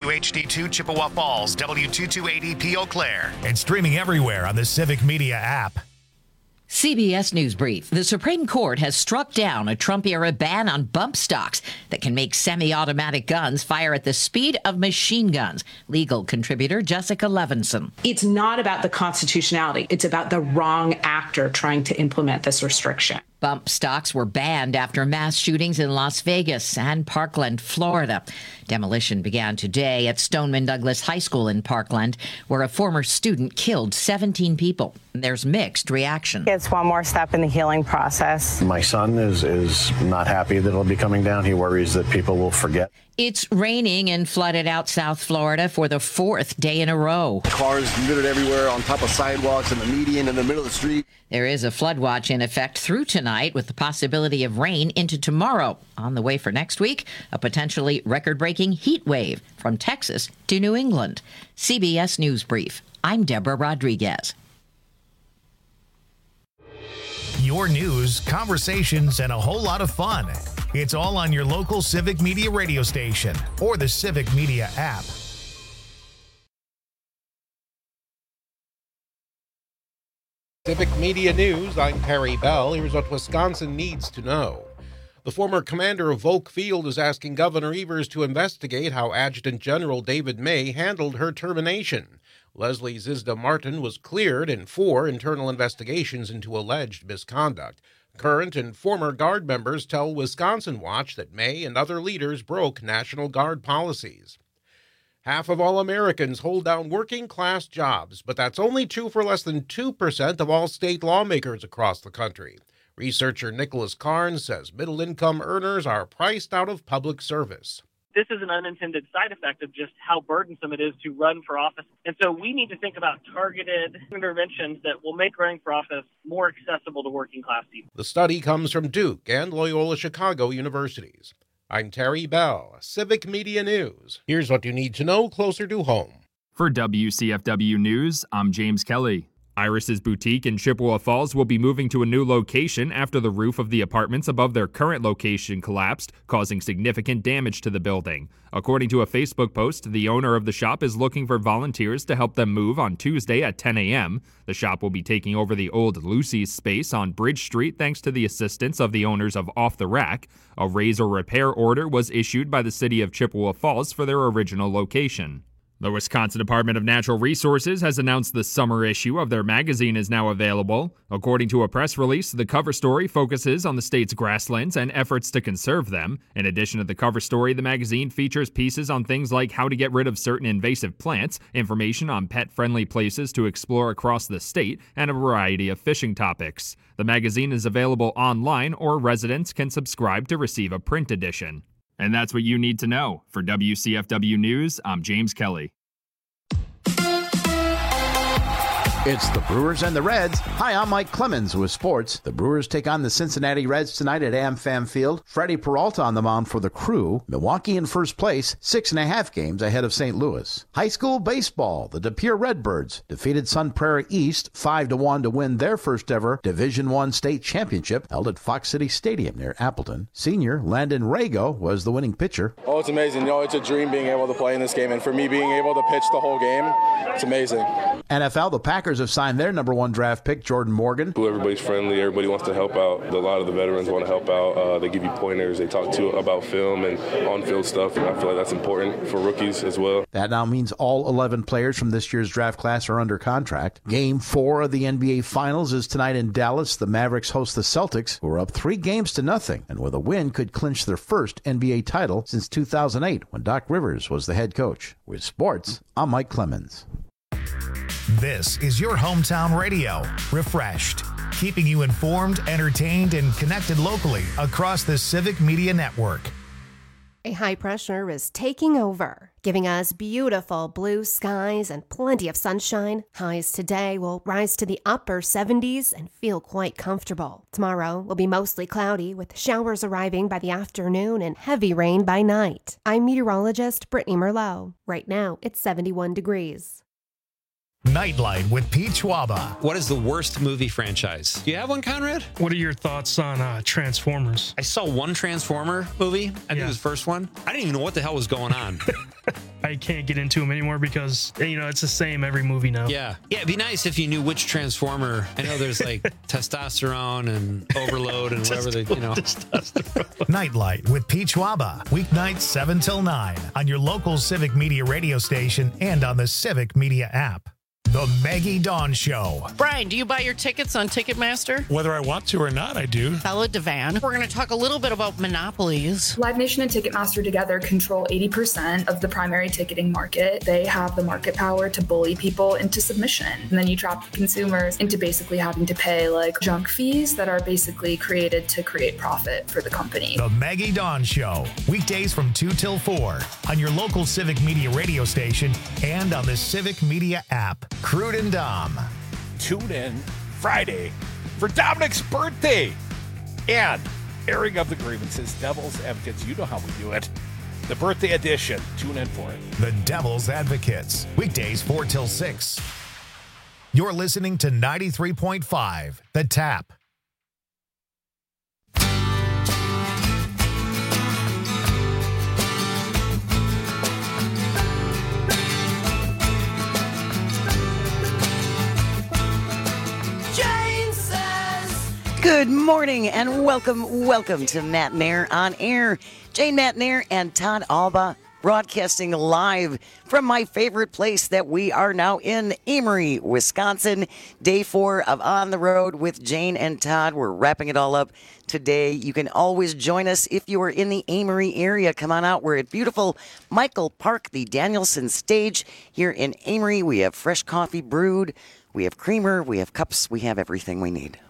WHD2 Chippewa Falls, W228EP Eau Claire. And streaming everywhere on the Civic Media app. CBS News Brief. The Supreme Court has struck down a Trump-era ban on bump stocks that can make semi-automatic guns fire at the speed of machine guns. Legal contributor Jessica Levinson. It's not about the constitutionality. It's about the wrong actor trying to implement this restriction. Bump stocks were banned after mass shootings in Las Vegas and Parkland, Florida. Demolition began today at Stoneman Douglas High School in Parkland, where a former student killed 17 people. There's mixed reaction. It's one more step in the healing process. My son is not happy that it'll be coming down. He worries that people will forget. It's raining and flooded out South Florida for the fourth day in a row. Cars littered everywhere on top of sidewalks, in the median, in the middle of the street. There is a flood watch in effect through tonight with the possibility of rain into tomorrow. On the way for next week, a potentially record-breaking heat wave from Texas to New England. CBS News Brief. I'm Deborah Rodriguez. Your news, conversations, and a whole lot of fun. It's all on your local Civic Media radio station or the Civic Media app. Civic Media News, I'm Terry Bell. Here's what Wisconsin needs to know. The former commander of Volk Field is asking Governor Evers to investigate how Adjutant General David May handled her termination. Leslie Zizda Martin was cleared in 4 internal investigations into alleged misconduct. Current and former Guard members tell Wisconsin Watch that May and other leaders broke National Guard policies. Half of all Americans hold down working-class jobs, but that's only true for less than 2% of all state lawmakers across the country. Researcher Nicholas Carnes says middle-income earners are priced out of public service. This is an unintended side effect of just how burdensome it is to run for office. And so we need to think about targeted interventions that will make running for office more accessible to working-class people. The study comes from Duke and Loyola Chicago universities. I'm Terry Bell, Civic Media News. Here's what you need to know closer to home. For WCFW News, I'm James Kelly. Iris's Boutique in Chippewa Falls will be moving to a new location after the roof of the apartments above their current location collapsed, causing significant damage to the building. According to a Facebook post, the owner of the shop is looking for volunteers to help them move on Tuesday at 10 a.m. The shop will be taking over the old Lucy's space on Bridge Street thanks to the assistance of the owners of Off the Rack. A raise or repair order was issued by the city of Chippewa Falls for their original location. The Wisconsin Department of Natural Resources has announced the summer issue of their magazine is now available. According to a press release, the cover story focuses on the state's grasslands and efforts to conserve them. In addition to the cover story, the magazine features pieces on things like how to get rid of certain invasive plants, information on pet-friendly places to explore across the state, and a variety of fishing topics. The magazine is available online, or residents can subscribe to receive a print edition. And that's what you need to know. For WCFW News, I'm James Kelly. It's the Brewers and the Reds. Hi, I'm Mike Clemens with sports. The Brewers take on the Cincinnati Reds tonight at AmFam Field. Freddie Peralta on the mound for the Crew. Milwaukee in first place, 6.5 games ahead of St. Louis. High school baseball. The De Pere Redbirds defeated Sun Prairie East 5-1 to win their first ever Division I state championship held at Fox City Stadium near Appleton. Senior Landon Rago was the winning pitcher. Oh, it's amazing. It's a dream being able to play in this game, and for me being able to pitch the whole game, it's amazing. NFL, the Packers have signed their number 1 draft pick, Jordan Morgan. Everybody's friendly. Everybody wants to help out. A lot of the veterans want to help out. They give you pointers. They talk to you about film and on-field stuff. And I feel like that's important for rookies as well. That now means all 11 players from this year's draft class are under contract. Game 4 of the NBA Finals is tonight in Dallas. The Mavericks host the Celtics, who are up 3-0, and with a win could clinch their first NBA title since 2008 when Doc Rivers was the head coach. With sports, I'm Mike Clemens. This is your hometown radio, Refreshed, keeping you informed, entertained, and connected locally across the Civic Media Network. A high pressure is taking over, giving us beautiful blue skies and plenty of sunshine. Highs today will rise to the upper 70s and feel quite comfortable. Tomorrow will be mostly cloudy with showers arriving by the afternoon and heavy rain by night. I'm meteorologist Brittany Merlot. Right now, it's 71 degrees. Nightlight with Pete Schwaba. What is the worst movie franchise? Do you have one, Conrad? What are your thoughts on Transformers? I saw one Transformer movie. I think it was the first one. I didn't even know what the hell was going on. I can't get into them anymore because, it's the same every movie now. Yeah. Yeah, it'd be nice if you knew which Transformer. I know there's like testosterone and overload and whatever Nightlight with Pete Schwaba. Weeknights 7 till 9 on your local Civic Media radio station and on the Civic Media app. The Maggie Dawn Show. Brian, do you buy your tickets on Ticketmaster? Whether I want to or not, I do. Bella Devan. We're going to talk a little bit about monopolies. Live Nation and Ticketmaster together control 80% of the primary ticketing market. They have the market power to bully people into submission. And then you trap the consumers into basically having to pay like junk fees that are basically created to create profit for the company. The Maggie Dawn Show. Weekdays from 2 till 4 on your local Civic Media radio station and on the Civic Media app. Crude and Dom. Tune in Friday for Dominic's birthday and airing of the grievances. Devil's Advocates, you know how we do it. The birthday edition. Tune in for it. The Devil's Advocates. Weekdays 4 till 6. You're listening to 93.5 The Tap. Good morning and welcome to Matt Nair on Air. Jane Matt Nair and Todd Alba broadcasting live from my favorite place that we are now in, Amory, Wisconsin. Day 4 of On the Road with Jane and Todd. We're wrapping it all up today. You can always join us if you are in the Amory area. Come on out. We're at beautiful Michael Park, the Danielson stage here in Amory. We have fresh coffee brewed. We have creamer. We have cups. We have everything we need.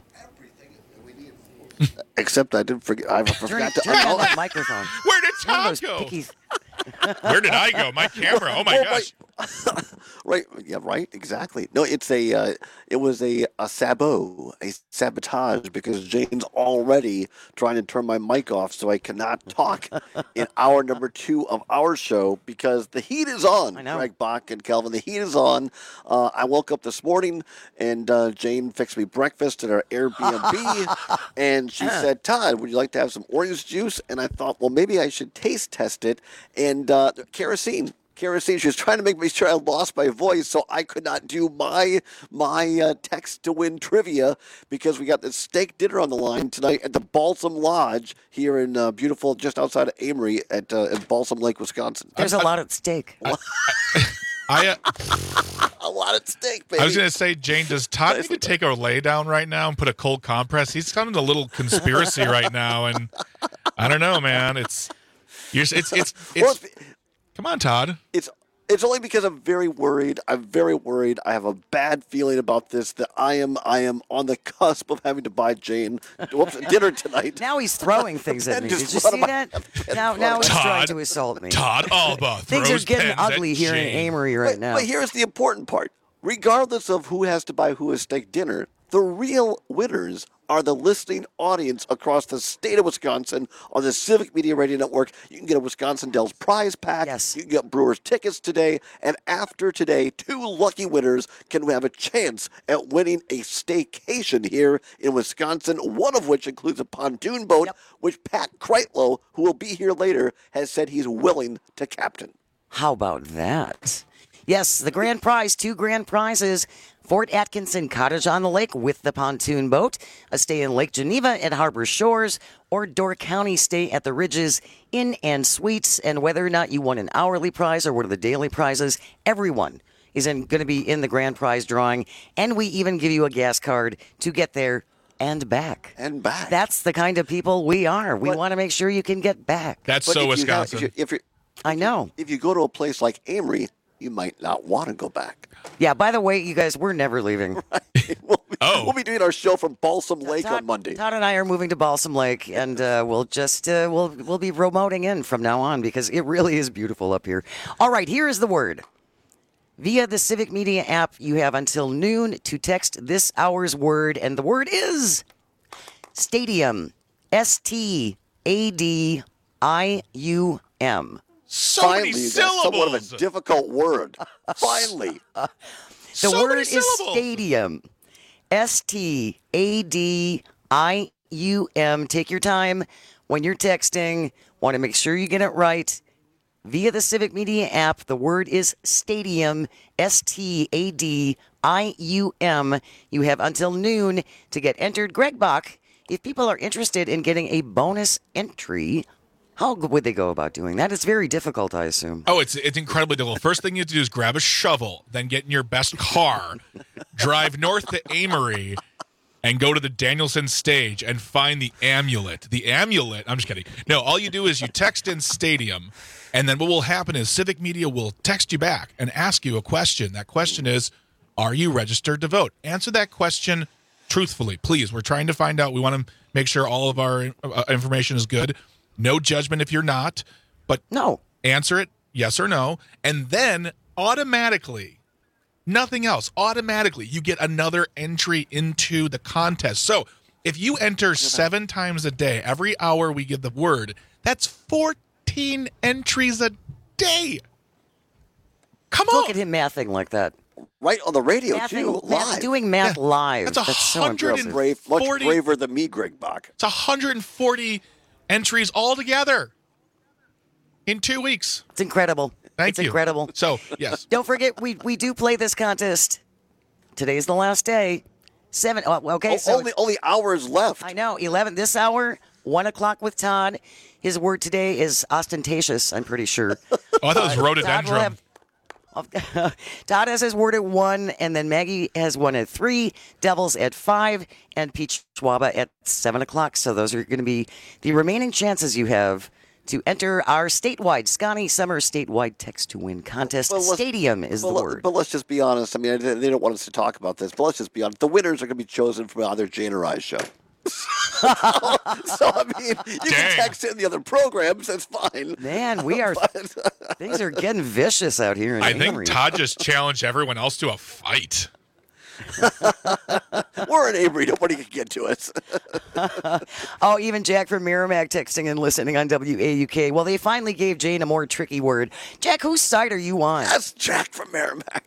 Except I didn't forget. I forgot to turn on that microphone. Where did Todd go? Where did I go? My camera. Oh my gosh. Right. Yeah. Right. Exactly. No. It's a. It was a sabotage because Jane's already trying to turn my mic off, so I cannot talk in hour number 2 of our show because the heat is on. I know. Greg Bach and Calvin, the heat is on. I woke up this morning and Jane fixed me breakfast at our Airbnb, and she said, "Todd, would you like to have some orange juice?" And I thought, well, maybe I should taste test it. And kerosene. She was trying to make me sure I lost my voice so I could not do my text to win trivia because we got this steak dinner on the line tonight at the Balsam Lodge here in beautiful, just outside of Amory at Balsam Lake, Wisconsin. There's a lot at stake. A lot at stake, baby. I was going to say, Jane, does Todd need to take a lay down right now and put a cold compress? He's kind of a little conspiracy right now, and I don't know, man. It's come on, Todd. It's only because I'm very worried. I have a bad feeling about this that I am on the cusp of having to buy Jane dinner tonight. Now he's throwing things at me. Did you see that? Now he's trying to assault me. Todd Alba things are getting ugly here in Amory right now. But here's the important part. Regardless of who has to buy who a steak dinner, the real winners are the listening audience across the state of Wisconsin on the Civic Media Radio Network. You can get a Wisconsin Dells prize pack. Yes. You can get Brewers tickets today. And after today, 2 lucky winners can have a chance at winning a staycation here in Wisconsin, one of which includes a pontoon boat, which Pat Kreitlow, who will be here later, has said he's willing to captain. How about that? Yes, the grand prize, 2 grand prizes. Fort Atkinson Cottage on the Lake with the pontoon boat, a stay in Lake Geneva at Harbor Shores, or Door County stay at the Ridges Inn and Suites. And whether or not you won an hourly prize or one of the daily prizes, everyone is going to be in the grand prize drawing. And we even give you a gas card to get there and back. And back. That's the kind of people we are. We want to make sure you can get back. That's so Wisconsin. I know. If you go to a place like Amory, you might not want to go back. Yeah, by the way, you guys, we're never leaving. Right. We'll be doing our show from Balsam Lake on Monday. Todd and I are moving to Balsam Lake, and we'll just we'll be remoting in from now on because it really is beautiful up here. All right, here is the word. Via the Civic Media app, you have until noon to text this hour's word, and the word is stadium. STADIUM. So Finally, many you got syllables. somewhat of a difficult word. Finally. The word is stadium. STADIUM. Take your time when you're texting. Want to make sure you get it right. Via the Civic Media app, the word is stadium. STADIUM. You have until noon to get entered. Greg Bach, if people are interested in getting a bonus entry, how would they go about doing that? It's very difficult, I assume. Oh, it's incredibly difficult. First thing you have to do is grab a shovel, then get in your best car, drive north to Amory, and go to the Danielson stage and find the amulet. The amulet, I'm just kidding. No, all you do is you text in stadium, and then what will happen is Civic Media will text you back and ask you a question. That question is, are you registered to vote? Answer that question truthfully, please. We're trying to find out. We want to make sure all of our information is good. No judgment if you're not, but no. Answer it yes or no, and then automatically, nothing else, automatically you get another entry into the contest. So if you enter 7 times a day, every hour we give the word, that's 14 entries a day. Come on. Look at him mathing like that. Right on the radio, too, live. Doing math live. That's so impressive. Much braver than me, Greg Bach. It's 140 entries altogether in 2 weeks. It's incredible. Thank you. It's incredible. So, yes. Don't forget, we do play this contest. Today's the last day. 7. Okay, so only hours left. I know. 11 this hour. 1 o'clock with Todd. His word today is ostentatious. I'm pretty sure. Oh, I thought it was rhododendron. Todd has his word at 1, and then Maggie has one at 3, Devils at 5, and Peach Schwaba at 7 o'clock. So those are going to be the remaining chances you have to enter our statewide Scotty Summer statewide text to win contest. Stadium is the word. But let's just be honest. I mean, they don't want us to talk about this, but let's just be honest. The winners are going to be chosen from either Jane or I's show. So I mean, you can text in the other programs. That's fine. Man, we are things are getting vicious out here. I think Todd just challenged everyone else to a fight. We're in Avery. Nobody can get to us. Oh, even Jack from Merrimack texting and listening on WAUK. Well, they finally gave Jane a more tricky word. Jack, whose side are you on? That's Jack from Merrimack.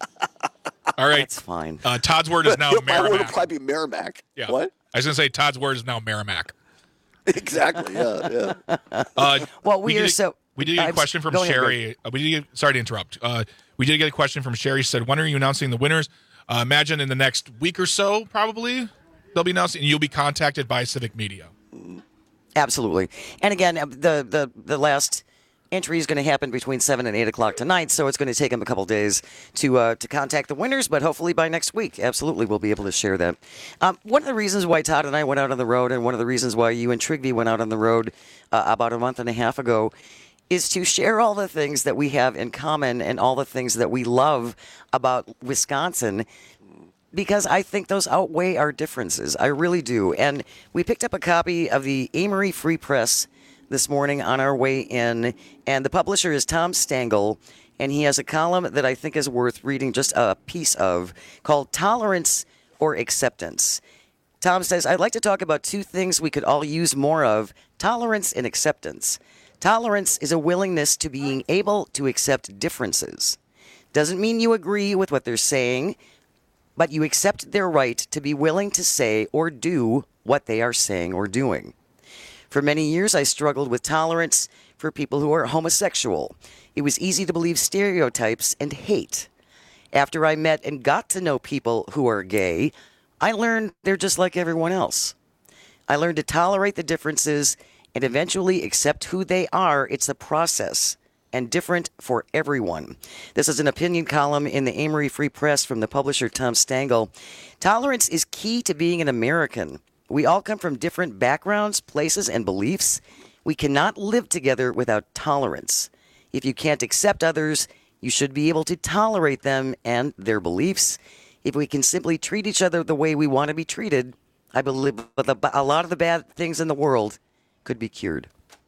All right. That's fine. Todd's word is now My Merrimack. word would probably be Merrimack. Yeah. What? I was going to say Todd's word is now Merrimack. Exactly. Yeah. Well, we did get a question from Sherry. Sorry to interrupt. We did get a question from Sherry. She said, when are you announcing the winners? Imagine in the next week or so, probably, they'll be announcing, and you'll be contacted by Civic Media. Absolutely. And again, the last entry is going to happen between 7 and 8 o'clock tonight, so it's going to take them a couple days to contact the winners, but hopefully by next week, absolutely, we'll be able to share that. One of the reasons why Todd and I went out on the road, and one of the reasons why you and Trigby went out on the road about a month and a half ago, is to share all the things that we have in common and all the things that we love about Wisconsin, because I think those outweigh our differences. I really do. And we picked up a copy of the Amory Free Press this morning on our way in, and the publisher is Tom Stangl, and he has a column that I think is worth reading just a piece of called Tolerance or Acceptance. Tom says, I'd like to talk about 2 things we could all use more of, tolerance and acceptance. Tolerance is a willingness to being able to accept differences. Doesn't mean you agree with what they're saying, but you accept their right to be willing to say or do what they are saying or doing. For many years, I struggled with tolerance for people who are homosexual. It was easy to believe stereotypes and hate. After I met and got to know people who are gay, I learned they're just like everyone else. I learned to tolerate the differences and eventually accept who they are. It's a process and different for everyone. This is an opinion column in the Amory Free Press from the publisher Tom Stangl. Tolerance is key to being an American. We all come from different backgrounds, places, and beliefs. We cannot live together without tolerance. If you can't accept others, you should be able to tolerate them and their beliefs. If we can simply treat each other the way we want to be treated, I believe a lot of the bad things in the world could be cured.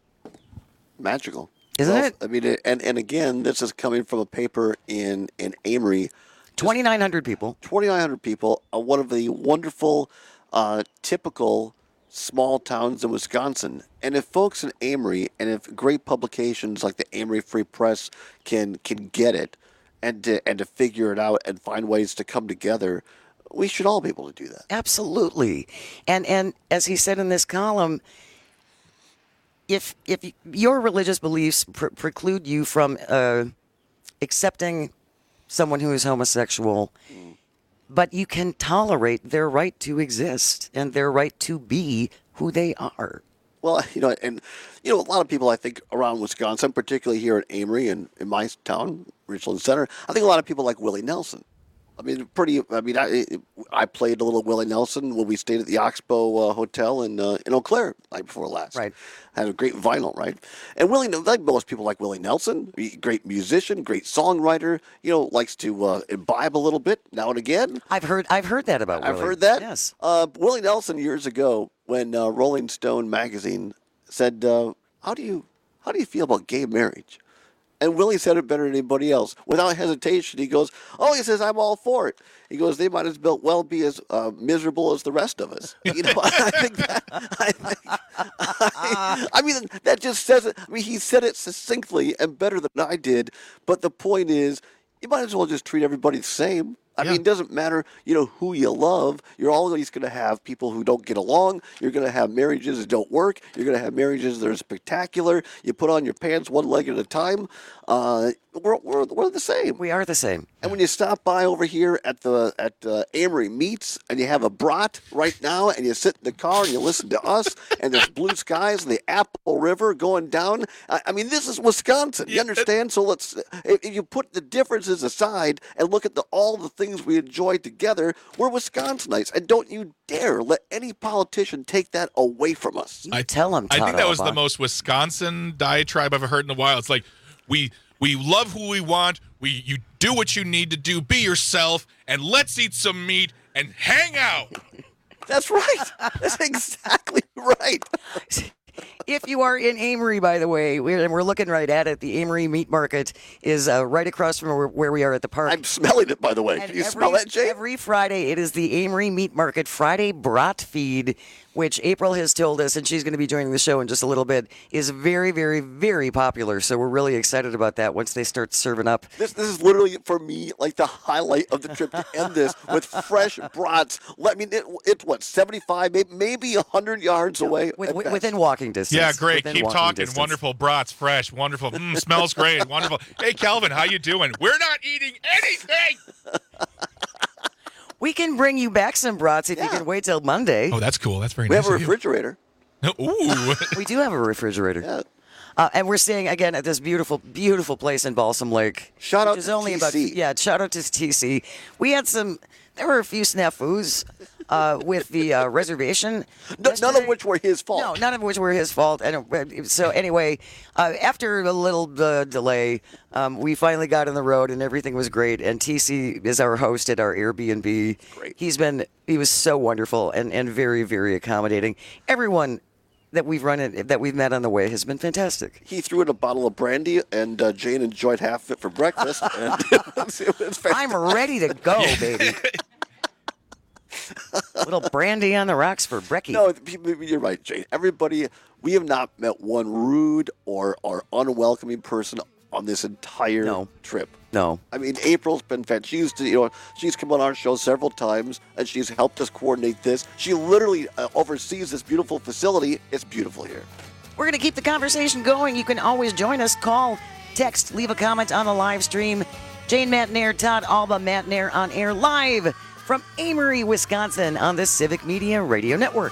Magical. Isn't it? I mean, and again, this is coming from a paper in Amory. 2,900 people. 2,900 people. One of the wonderful, typical small towns in Wisconsin. And if folks in Amory and if great publications like the Amory Free Press can get it, and to figure it out and find ways to come together, we should all be able to do that. Absolutely. And as he said in this column, if your religious beliefs preclude you from accepting someone who is homosexual, but you can tolerate their right to exist and their right to be who they are. Well, a lot of people, I think, around Wisconsin, particularly here in Amory and in my town, Richland Center, I think a lot of people like Willie Nelson. I I played a little Willie Nelson when we stayed at the Oxbow Hotel in Eau Claire night before last. Right. Had a great vinyl, right? And Willie, like most people like Willie Nelson, great musician, great songwriter, likes to imbibe a little bit now and again. I've heard that about Willie. I've heard that. Yes. Willie Nelson years ago, when Rolling Stone magazine said, how do you feel about gay marriage? And Willie said it better than anybody else. Without hesitation, he goes, he says, I'm all for it. He goes, they might as well be as miserable as the rest of us. I think that just says it. I mean, he said it succinctly and better than I did. But the point is, you might as well just treat everybody the same. I mean, it doesn't matter, who you love. You're always going to have people who don't get along. You're going to have marriages that don't work. You're going to have marriages that are spectacular. You put on your pants one leg at a time. We're the same. We are the same. And when you stop by over here at Amory Meats and you have a brat right now and you sit in the car and you listen to us and there's blue skies and the Apple River going down. I mean, this is Wisconsin. You understand? So if you put the differences aside and look at all the things we enjoy together, we're Wisconsinites. And don't you dare let any politician take that away from us. Tell them. I think that was the most Wisconsin diatribe I've ever heard in a while. It's like, we love who we want. You do what you need to do. Be yourself, and let's eat some meat and hang out. That's right. That's exactly right. If you are in Amory, by the way, we're looking right at it. The Amory Meat Market is right across from where we are at the park. I'm smelling it, by the way. Can you smell that, Jay? Every Friday, it is the Amory Meat Market Friday Brat Feed, which April has told us, and she's going to be joining the show in just a little bit, is very, very, very popular. So we're really excited about that once they start serving up. This is literally, for me, like the highlight of the trip to end this with fresh brats. I mean, it's what, 75, maybe 100 yards away? Within walking distance. Yeah, great. Within Keep talking. distance. Wonderful brats, fresh, wonderful. Smells great. Wonderful. Hey, Calvin, how you doing? We're not eating anything. We can bring you back some brats if you can wait till Monday. Oh, that's cool. That's very We nice. have a of you. refrigerator. Ooh. We do have a refrigerator. Yeah. And we're staying, again, at this beautiful, beautiful place in Balsam Lake. Shout out which is to only TC. Shout out to TC. There were a few snafus with the reservation. None of which were his fault. No, none of which were his fault. And so anyway, after a little delay, we finally got on the road and everything was great. And TC is our host at our Airbnb. Great. He was so wonderful and very, very accommodating. Everyone that we've met on the way has been fantastic. He threw in a bottle of brandy, and Jane enjoyed half of it for breakfast. And it was fantastic. I'm ready to go, baby. Little brandy on the rocks for brekkie. No, you're right, Jane. Everybody, we have not met one rude or unwelcoming person on this entire trip. No. I mean, April's been fantastic. She's come on our show several times, and she's helped us coordinate this. She literally oversees this beautiful facility. It's beautiful here. We're going to keep the conversation going. You can always join us. Call, text, leave a comment on the live stream. Jane Matt Nair, Todd Alba, Matt Nair on air live from Amory, Wisconsin on the Civic Media Radio Network.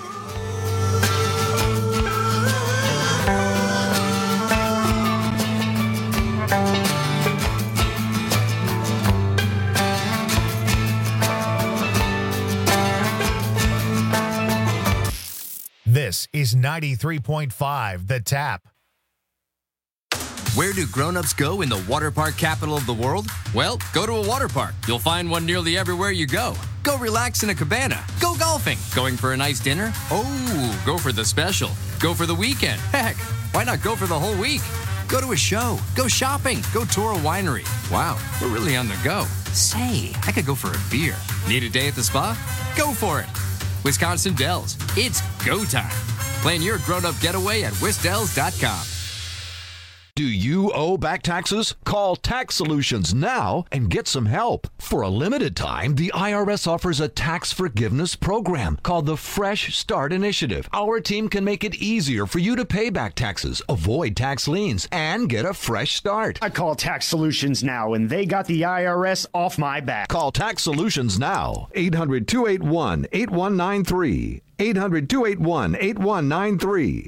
This is 93.5 The Tap. Where do grown-ups go in the water park capital of the world? Well, go to a water park. You'll find one nearly everywhere you go. Go relax in a cabana. Go golfing. Going for a nice dinner? Oh, go for the special. Go for the weekend. Heck, why not go for the whole week? Go to a show. Go shopping. Go tour a winery. Wow, we're really on the go. Say, I could go for a beer. Need a day at the spa? Go for it. Wisconsin Dells. It's go time. Plan your grown-up getaway at wisdells.com. Do you owe back taxes? Call Tax Solutions now and get some help. For a limited time, the IRS offers a tax forgiveness program called the Fresh Start Initiative. Our team can make it easier for you to pay back taxes, avoid tax liens, and get a fresh start. I call Tax Solutions now, and they got the IRS off my back. Call Tax Solutions now. 800-281-8193. 800-281-8193.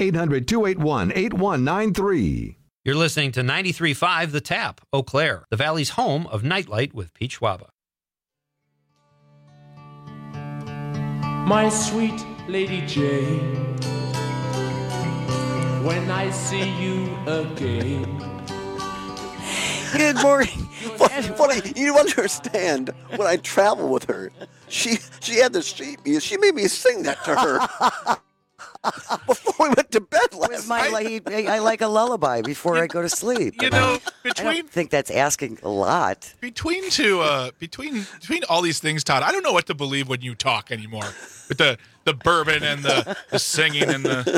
800-281-8193. You're listening to 93.5 The Tap, Eau Claire, the Valley's home of Nightlight with Pete Schwaba. My sweet Lady Jane, when I see you again. Good morning. Funny, you understand, when I travel with her, she had this sheet music. She made me sing that to her. Before we went to bed last night. I like a lullaby before I go to sleep. You know, I don't think that's asking a lot. Between all these things, Todd, I don't know what to believe when you talk anymore. With the bourbon and the singing and the.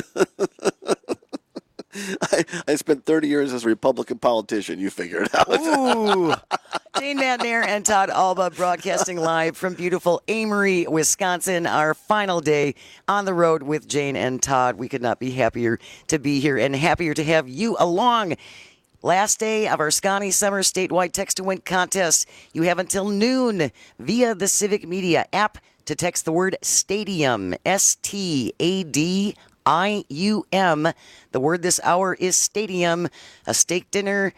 I spent 30 years as a Republican politician. You figure it out. Ooh. Jane Matnair and Todd Alba broadcasting live from beautiful Amory, Wisconsin. Our final day on the road with Jane and Todd. We could not be happier to be here and happier to have you along. Last day of our Scotty Summer statewide text to win contest. You have until noon via the Civic Media app to text the word stadium, STADIUM. The word this hour is stadium. A steak dinner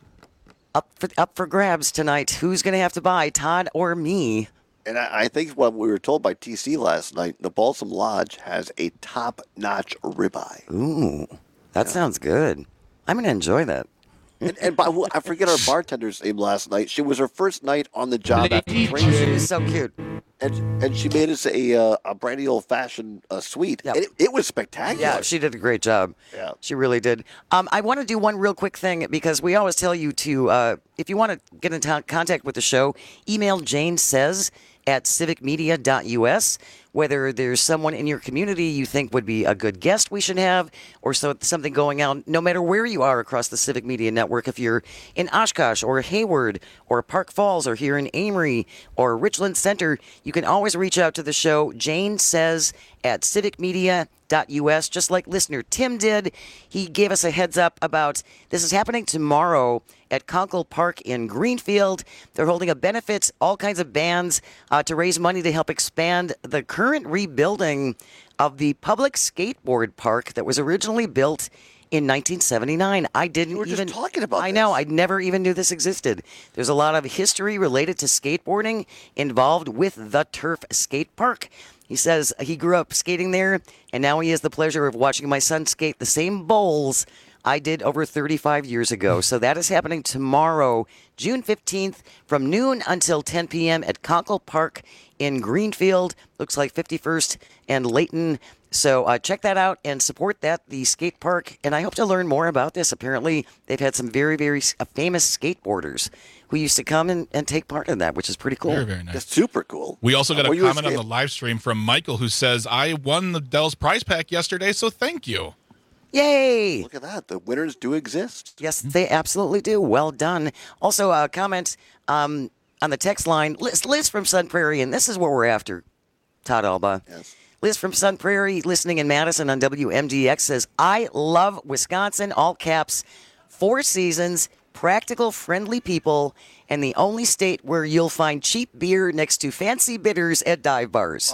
up for grabs tonight. Who's going to have to buy, Todd or me? And I think what we were told by TC last night, the Balsam Lodge has a top-notch ribeye. Ooh, that sounds good. I'm going to enjoy that. And by I forget our bartender's name last night. She was her first night on the job after training. She was so cute. And she made us a brandy old-fashioned sweet. Yep. It was spectacular. Yeah, she did a great job. Yeah. She really did. I want to do one real quick thing because we always tell you to, if you want to get in contact with the show, email Jane Says at civicmedia.us. Whether there's someone in your community you think would be a good guest we should have, or something going on, no matter where you are across the Civic Media Network, if you're in Oshkosh or Hayward or Park Falls or here in Amory or Richland Center, you can always reach out to the show, Jane Says at civicmedia.us, just like listener Tim did. He gave us a heads up about this is happening tomorrow at Conkle Park in Greenfield. They're holding a benefit, all kinds of bands to raise money to help expand the current rebuilding of the public skateboard park that was originally built in 1979. I didn't even just talking about I know, I never even knew this existed. There's a lot of history related to skateboarding involved with the Turf Skate Park. He says he grew up skating there, and now he has the pleasure of watching my son skate the same bowls I did over 35 years ago. So that is happening tomorrow, June 15th, from noon until 10 p.m. at Conkle Park in Greenfield. Looks like 51st and Layton. So check that out and support that, the skate park. And I hope to learn more about this. Apparently, they've had some very, very famous skateboarders who used to come and take part in that, which is pretty cool. Very, very nice. That's super cool. We also got a comment on the live stream from Michael who says, I won the Dell's prize pack yesterday, so thank you. Yay! Look at that. The winners do exist. Yes, they absolutely do. Well done. Also, a comment on the text line. Liz from Sun Prairie, and this is what we're after, Todd Alba. Yes. Liz from Sun Prairie, listening in Madison on WMDX, says, I love Wisconsin, all caps, 4 seasons, practical, friendly people, and the only state where you'll find cheap beer next to fancy bitters at dive bars.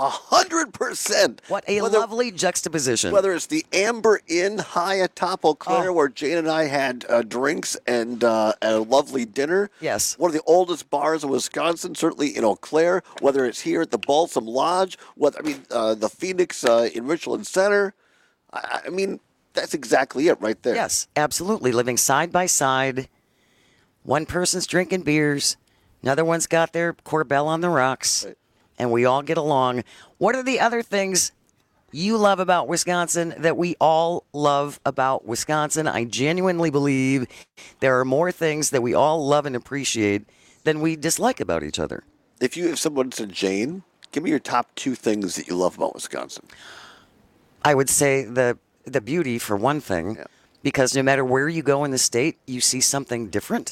100%. What a lovely juxtaposition. Whether it's the Amber Inn high atop Eau Claire, where Jane and I had drinks and a lovely dinner. Yes. One of the oldest bars in Wisconsin, certainly in Eau Claire. Whether it's here at the Balsam Lodge, the Phoenix in Richland Center. I mean, that's exactly it right there. Yes, absolutely. Living side by side. One person's drinking beers, another one's got their Corbel on the rocks, and we all get along. What are the other things you love about Wisconsin that we all love about Wisconsin? I genuinely believe there are more things that we all love and appreciate than we dislike about each other. If someone said, Jane, give me your top 2 things that you love about Wisconsin. I would say the beauty, for one thing. Yeah. because no matter where you go in the state, you see something different.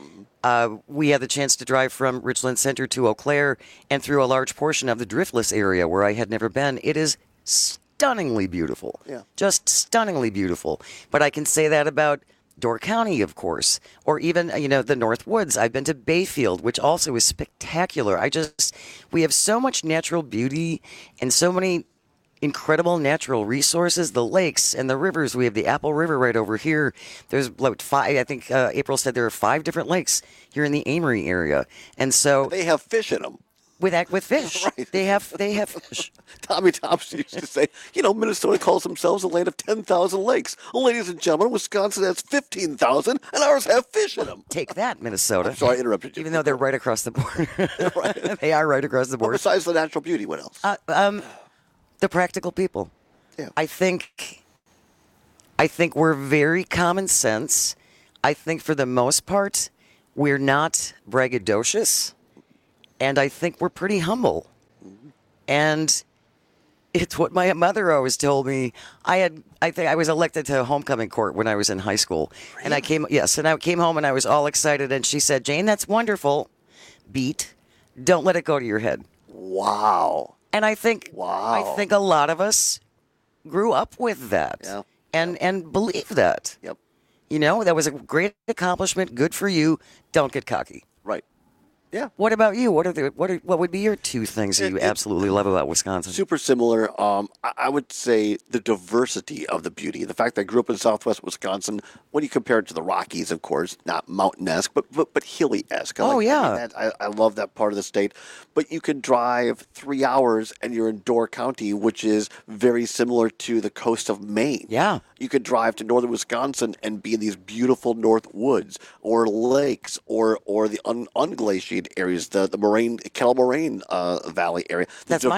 We had the chance to drive from Richland Center to Eau Claire and through a large portion of the Driftless area where I had never been. It is stunningly beautiful. Yeah. Just stunningly beautiful. But I can say that about Door County, of course, or even, the North Woods. I've been to Bayfield, which also is spectacular. We have so much natural beauty and so many incredible natural resources, the lakes and the rivers. We have the Apple River right over here. There's like 5, I think April said there are 5 different lakes here in the Amory area. And so they have fish in them. With fish. Right. They have fish. Tommy Thompson used to say, Minnesota calls themselves a land of 10,000 lakes. Well, ladies and gentlemen, Wisconsin has 15,000, and ours have fish in them. Take that, Minnesota. I'm sorry, I interrupted you. Even though they're right across the border. They are right across the border. Well, besides the natural beauty, what else? The practical people. Yeah. I think we're very common sense. I think for the most part, we're not braggadocious. And I think we're pretty humble. And it's what my mother always told me. I think I was elected to homecoming court when I was in high school. Really? And I came home and I was all excited. And she said, Jane, that's wonderful. Don't let it go to your head. Wow. And I think a lot of us grew up with that. Yeah. And believe that. Yep. That was a great accomplishment. Good for you. Don't get cocky. Right. Yeah. What about you? What would be your 2 things that you absolutely love about Wisconsin? Super similar. I would say the diversity of the beauty. The fact that I grew up in Southwest Wisconsin. When you compare it to the Rockies, of course, not mountain-esque, but hilly-esque. I love that part of the state. But you can drive 3 hours and you're in Door County, which is very similar to the coast of Maine. Yeah. You could drive to northern Wisconsin and be in these beautiful north woods or lakes or the unglaciated areas, the Kettle Moraine Valley area. That's my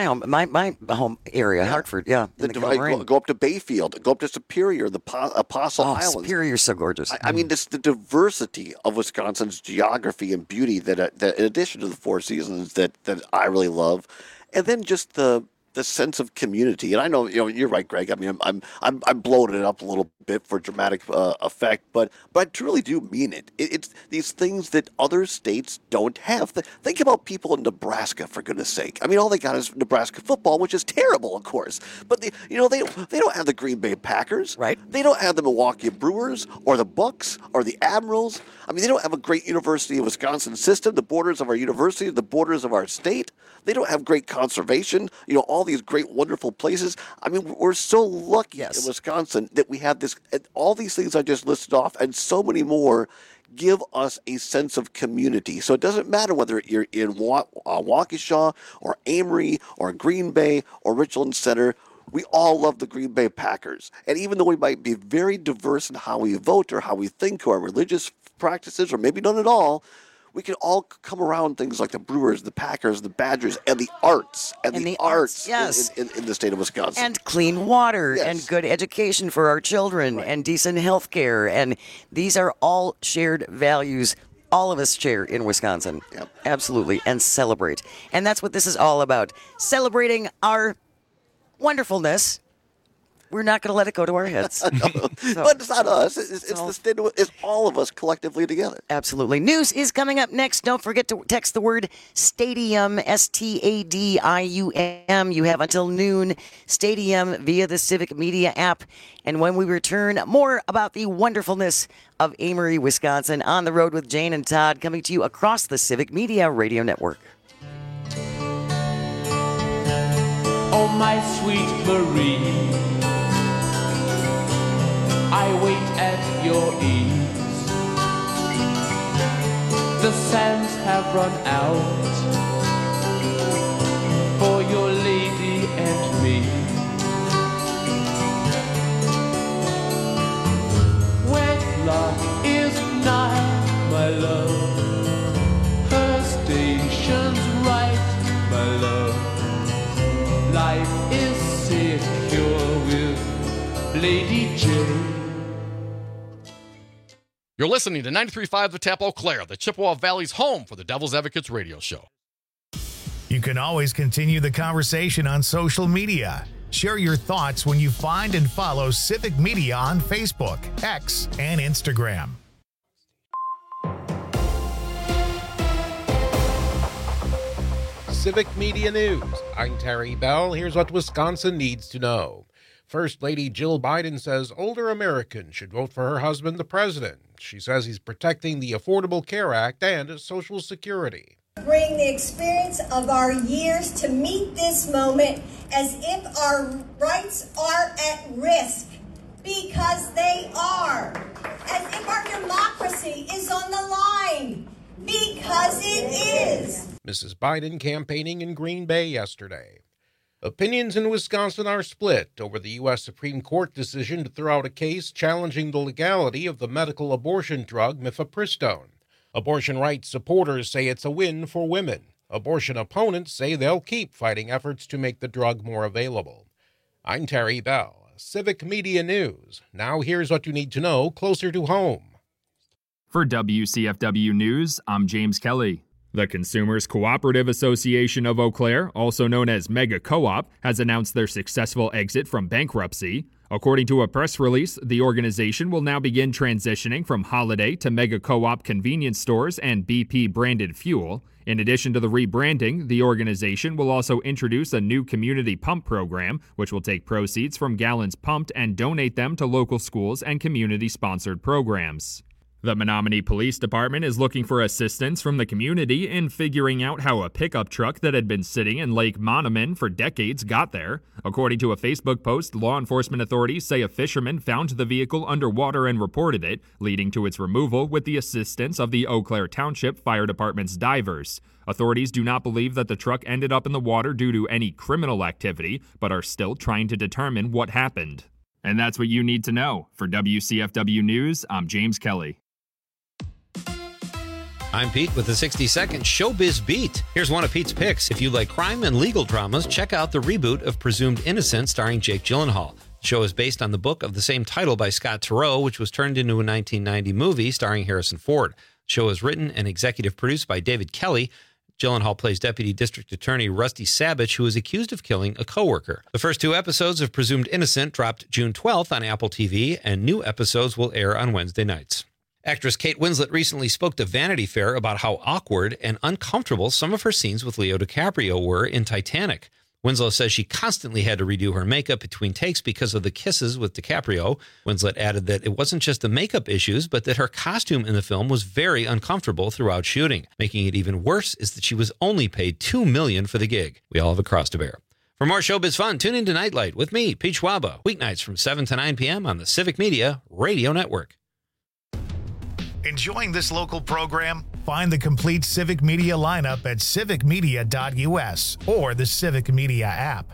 home area, Hartford. Yeah, go up to Bayfield, go up to Superior, the Apostle Islands. Superior's so gorgeous. I mean, this the diversity of Wisconsin's geography and beauty that in addition to the 4 seasons that I really love, and then just the sense of community. And I know you're right, Greg. I mean, I'm blowing it up a little bit for dramatic effect, but I truly do mean it. It's these things that other states don't have. Think about people in Nebraska, for goodness sake. I mean, all they got is Nebraska football, which is terrible, of course. But they don't have the Green Bay Packers, right? They don't have the Milwaukee Brewers or the Bucks or the Admirals. I mean, they don't have a great University of Wisconsin system. The borders of our university, the borders of our state. They don't have great conservation. All these great, wonderful places. I mean, we're so lucky in Wisconsin that we have this. All these things I just listed off, and so many more, give us a sense of community. So it doesn't matter whether you're in Waukesha or Amory or Green Bay or Richland Center. We all love the Green Bay Packers. And even though we might be very diverse in how we vote or how we think or our religious practices, or maybe none at all, we can all come around things like the Brewers, the Packers, the Badgers, and the arts. And the arts yes. in the state of Wisconsin. And clean water, yes. and good education for our children, and decent health care. And these are all shared values all of us share in Wisconsin. Yep. Absolutely. And celebrate. And that's what this is all about. Celebrating our wonderfulness. We're not going to let it go to our heads. But it's not us. It's the state. It's all of us collectively together. Absolutely. News is coming up next. Don't forget to text the word stadium, STADIUM. You have until noon. Stadium via the Civic Media app. And when we return, more about the wonderfulness of Amory, Wisconsin, on the road with Jane and Todd, coming to you across the Civic Media Radio Network. Oh, my sweet Marie, I wait at your ease. The sands have run out for your lady and me. Wedlock is nigh, my love. Her station's right, my love. Life is secure with Lady Jane. You're listening to 93.5 The Tap Eau Claire, the Chippewa Valley's home for the Devil's Advocates radio show. You can always continue the conversation on social media. Share your thoughts when you find and follow Civic Media on Facebook, X, and Instagram. Civic Media News. I'm Terry Bell. Here's what Wisconsin needs to know. First Lady Jill Biden says older Americans should vote for her husband, the president. She says he's protecting the Affordable Care Act and Social Security. Bring the experience of our years to meet this moment as if our rights are at risk, because they are. As if our democracy is on the line, because it is. Mrs. Biden campaigning in Green Bay yesterday. Opinions in Wisconsin are split over the U.S. Supreme Court decision to throw out a case challenging the legality of the medical abortion drug mifepristone. Abortion rights supporters say it's a win for women. Abortion opponents say they'll keep fighting efforts to make the drug more available. I'm Terry Bell, Civic Media News. Now here's what you need to know closer to home. For WCFW News, I'm James Kelly. The Consumers Cooperative Association of Eau Claire, also known as Mega Co-op, has announced their successful exit from bankruptcy. According to a press release, the organization will now begin transitioning from Holiday to Mega Co-op convenience stores and BP-branded fuel. In addition to the rebranding, the organization will also introduce a new community pump program, which will take proceeds from gallons pumped and donate them to local schools and community-sponsored programs. The Menominee Police Department is looking for assistance from the community in figuring out how a pickup truck that had been sitting in Lake Monoman for decades got there. According to a Facebook post, law enforcement authorities say a fisherman found the vehicle underwater and reported it, leading to its removal with the assistance of the Eau Claire Township Fire Department's divers. Authorities do not believe that the truck ended up in the water due to any criminal activity, but are still trying to determine what happened. And that's what you need to know. For WCFW News, I'm James Kelly. I'm Pete with the 60-second Showbiz Beat. Here's one of Pete's picks. If you like crime and legal dramas, check out the reboot of Presumed Innocent starring Jake Gyllenhaal. The show is based on the book of the same title by Scott Turow, which was turned into a 1990 movie starring Harrison Ford. The show is written and executive produced by David Kelly. Gyllenhaal plays Deputy District Attorney Rusty Sabich, who is accused of killing a coworker. The first 2 episodes of Presumed Innocent dropped June 12th on Apple TV, and new episodes will air on Wednesday nights. Actress Kate Winslet recently spoke to Vanity Fair about how awkward and uncomfortable some of her scenes with Leo DiCaprio were in Titanic. Winslet says she constantly had to redo her makeup between takes because of the kisses with DiCaprio. Winslet added that it wasn't just the makeup issues, but that her costume in the film was very uncomfortable throughout shooting. Making it even worse is that she was only paid $2 million for the gig. We all have a cross to bear. For more showbiz fun, tune in to Nightlight with me, Pete Schwaba, weeknights from 7 to 9 p.m. on the Civic Media Radio Network. Enjoying this local program? Find the complete Civic Media lineup at civicmedia.us or the Civic Media app.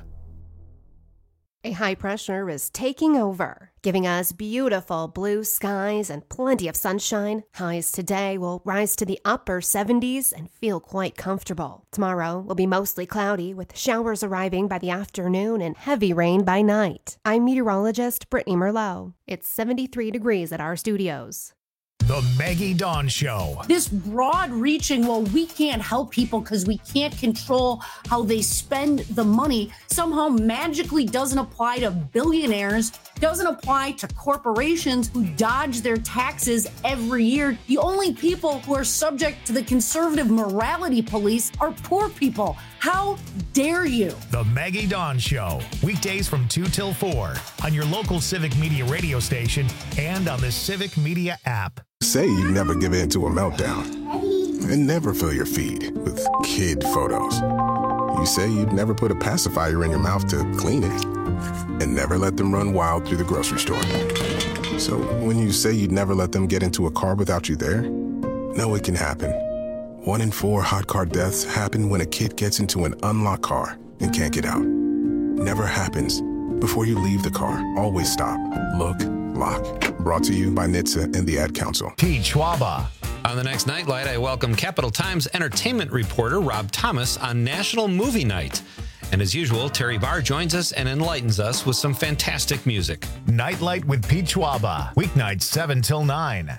A high pressure is taking over, giving us beautiful blue skies and plenty of sunshine. Highs today will rise to the upper 70s and feel quite comfortable. Tomorrow will be mostly cloudy with showers arriving by the afternoon and heavy rain by night. I'm meteorologist Brittany Merlot. It's 73 degrees at our studios. The Maggie Dawn Show. This broad-reaching, well, we can't help people because we can't control how they spend the money, somehow magically doesn't apply to billionaires, doesn't apply to corporations who dodge their taxes every year. The only people who are subject to the conservative morality police are poor people. How dare you? The Maggie Dawn Show. Weekdays from 2 till 4 on your local Civic Media radio station and on the Civic Media app. Say you never give in to a meltdown and never fill your feed with kid photos. You say you'd never put a pacifier in your mouth to clean it and never let them run wild through the grocery store. So when you say you'd never let them get into a car without you there, no, it can happen. 1 in 4 hot car deaths happen when a kid gets into an unlocked car and can't get out. Never happens. Before you leave the car, always stop, look, lock. Brought to you by NHTSA and the Ad Council. Pete Schwaba. On the next Nightlight, I welcome Capital Times entertainment reporter Rob Thomas on National Movie Night. And as usual, Terry Barr joins us and enlightens us with some fantastic music. Nightlight with Pete Schwaba. Weeknights 7 till 9.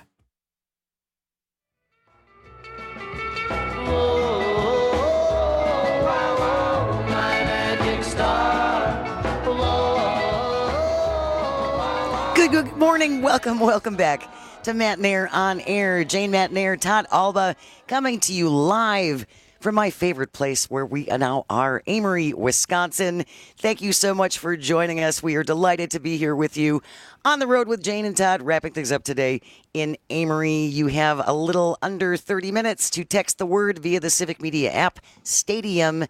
My magic star. Good morning. Welcome back to Matt Nair on Air. Jane Matt Nair, Todd Alba, coming to you live from my favorite place where we now are, Amory, Wisconsin. Thank you so much for joining us. We are delighted to be here with you on the road with Jane and Todd, wrapping things up today in Amory. You have a little under 30 minutes to text the word via the Civic Media app, Stadium,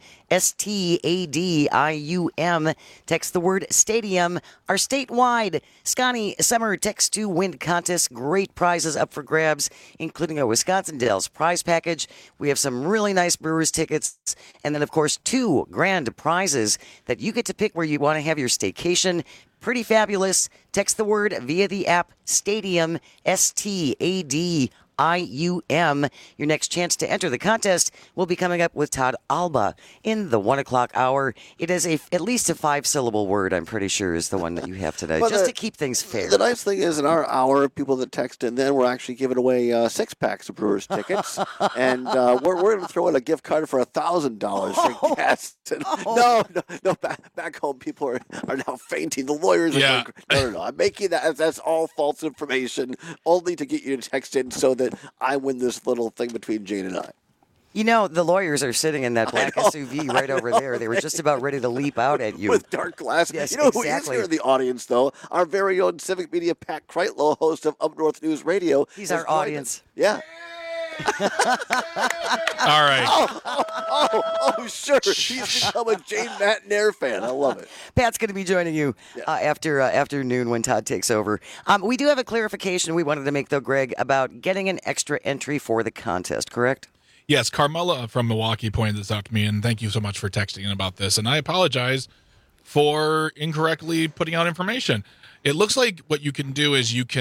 Stadium. Text the word Stadium. Our statewide Scotty Summer Text to Win contest. Great prizes up for grabs, including a Wisconsin Dells prize package. We have some really nice Brewers tickets. And then, of course, 2 grand prizes that you get to pick where you want to have your staycation. Pretty fabulous. Text the word via the app Stadium, Stadium. Your next chance to enter the contest will be coming up with Todd Alba in the 1 o'clock hour. It is at least a 5-syllable word, I'm pretty sure, is the one that you have today, Well, just to keep things fair. The nice thing is, in our hour, people that text in, then we're actually giving away 6-packs of Brewers tickets, and we're going to throw in a gift card for $1,000 for guests. No, back home, people are now fainting. The lawyers are going, no. I'm making that's all false information, only to get you to text in so that I win this little thing between Jane and I. You know, the lawyers are sitting in that black SUV right over there. They were just about ready to leap out at you. With dark glasses. Yes, you know exactly. who is here in the audience, though? Our very own Civic Media Pat Kreitlow, host of Up North News Radio. He's our audience. Yeah. All right. Oh, sure. He's become a Jane Matt Nair fan. I love it. Pat's going to be joining you after noon when Todd takes over. We do have a clarification we wanted to make, though, Greg, about getting an extra entry for the contest, correct? Yes, Carmela from Milwaukee pointed this out to me, and thank you so much for texting in about this. And I apologize for incorrectly putting out information. It looks like what you can do is you'll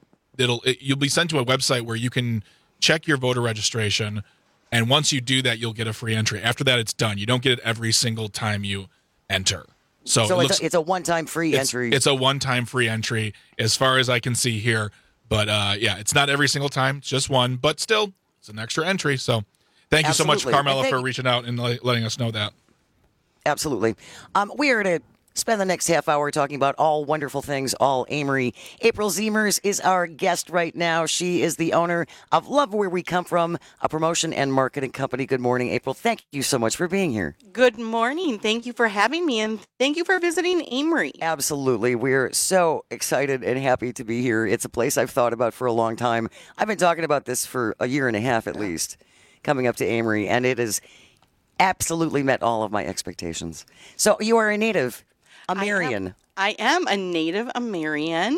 be sent to a website where you can check your voter registration, and once you do that, you'll get a free entry. After that, it's done. You don't get it every single time you enter. So it's a one-time free entry. It's a one-time free entry, as far as I can see here. But it's not every single time. It's just one. But still, it's an extra entry. So thank you so much, Carmela, for reaching out and letting us know that. Absolutely. We are to spend the next half hour talking about all wonderful things, all Amory. April Ziemers is our guest right now. She is the owner of Love Where We Come From, a promotion and marketing company. Good morning, April. Thank you so much for being here. Good morning. Thank you for having me, and thank you for visiting Amory. Absolutely. We're so excited and happy to be here. It's a place I've thought about for a long time. I've been talking about this for a year and a half at least, coming up to Amory, and it has absolutely met all of my expectations. So you are a native Amerian. I am a native Amerian,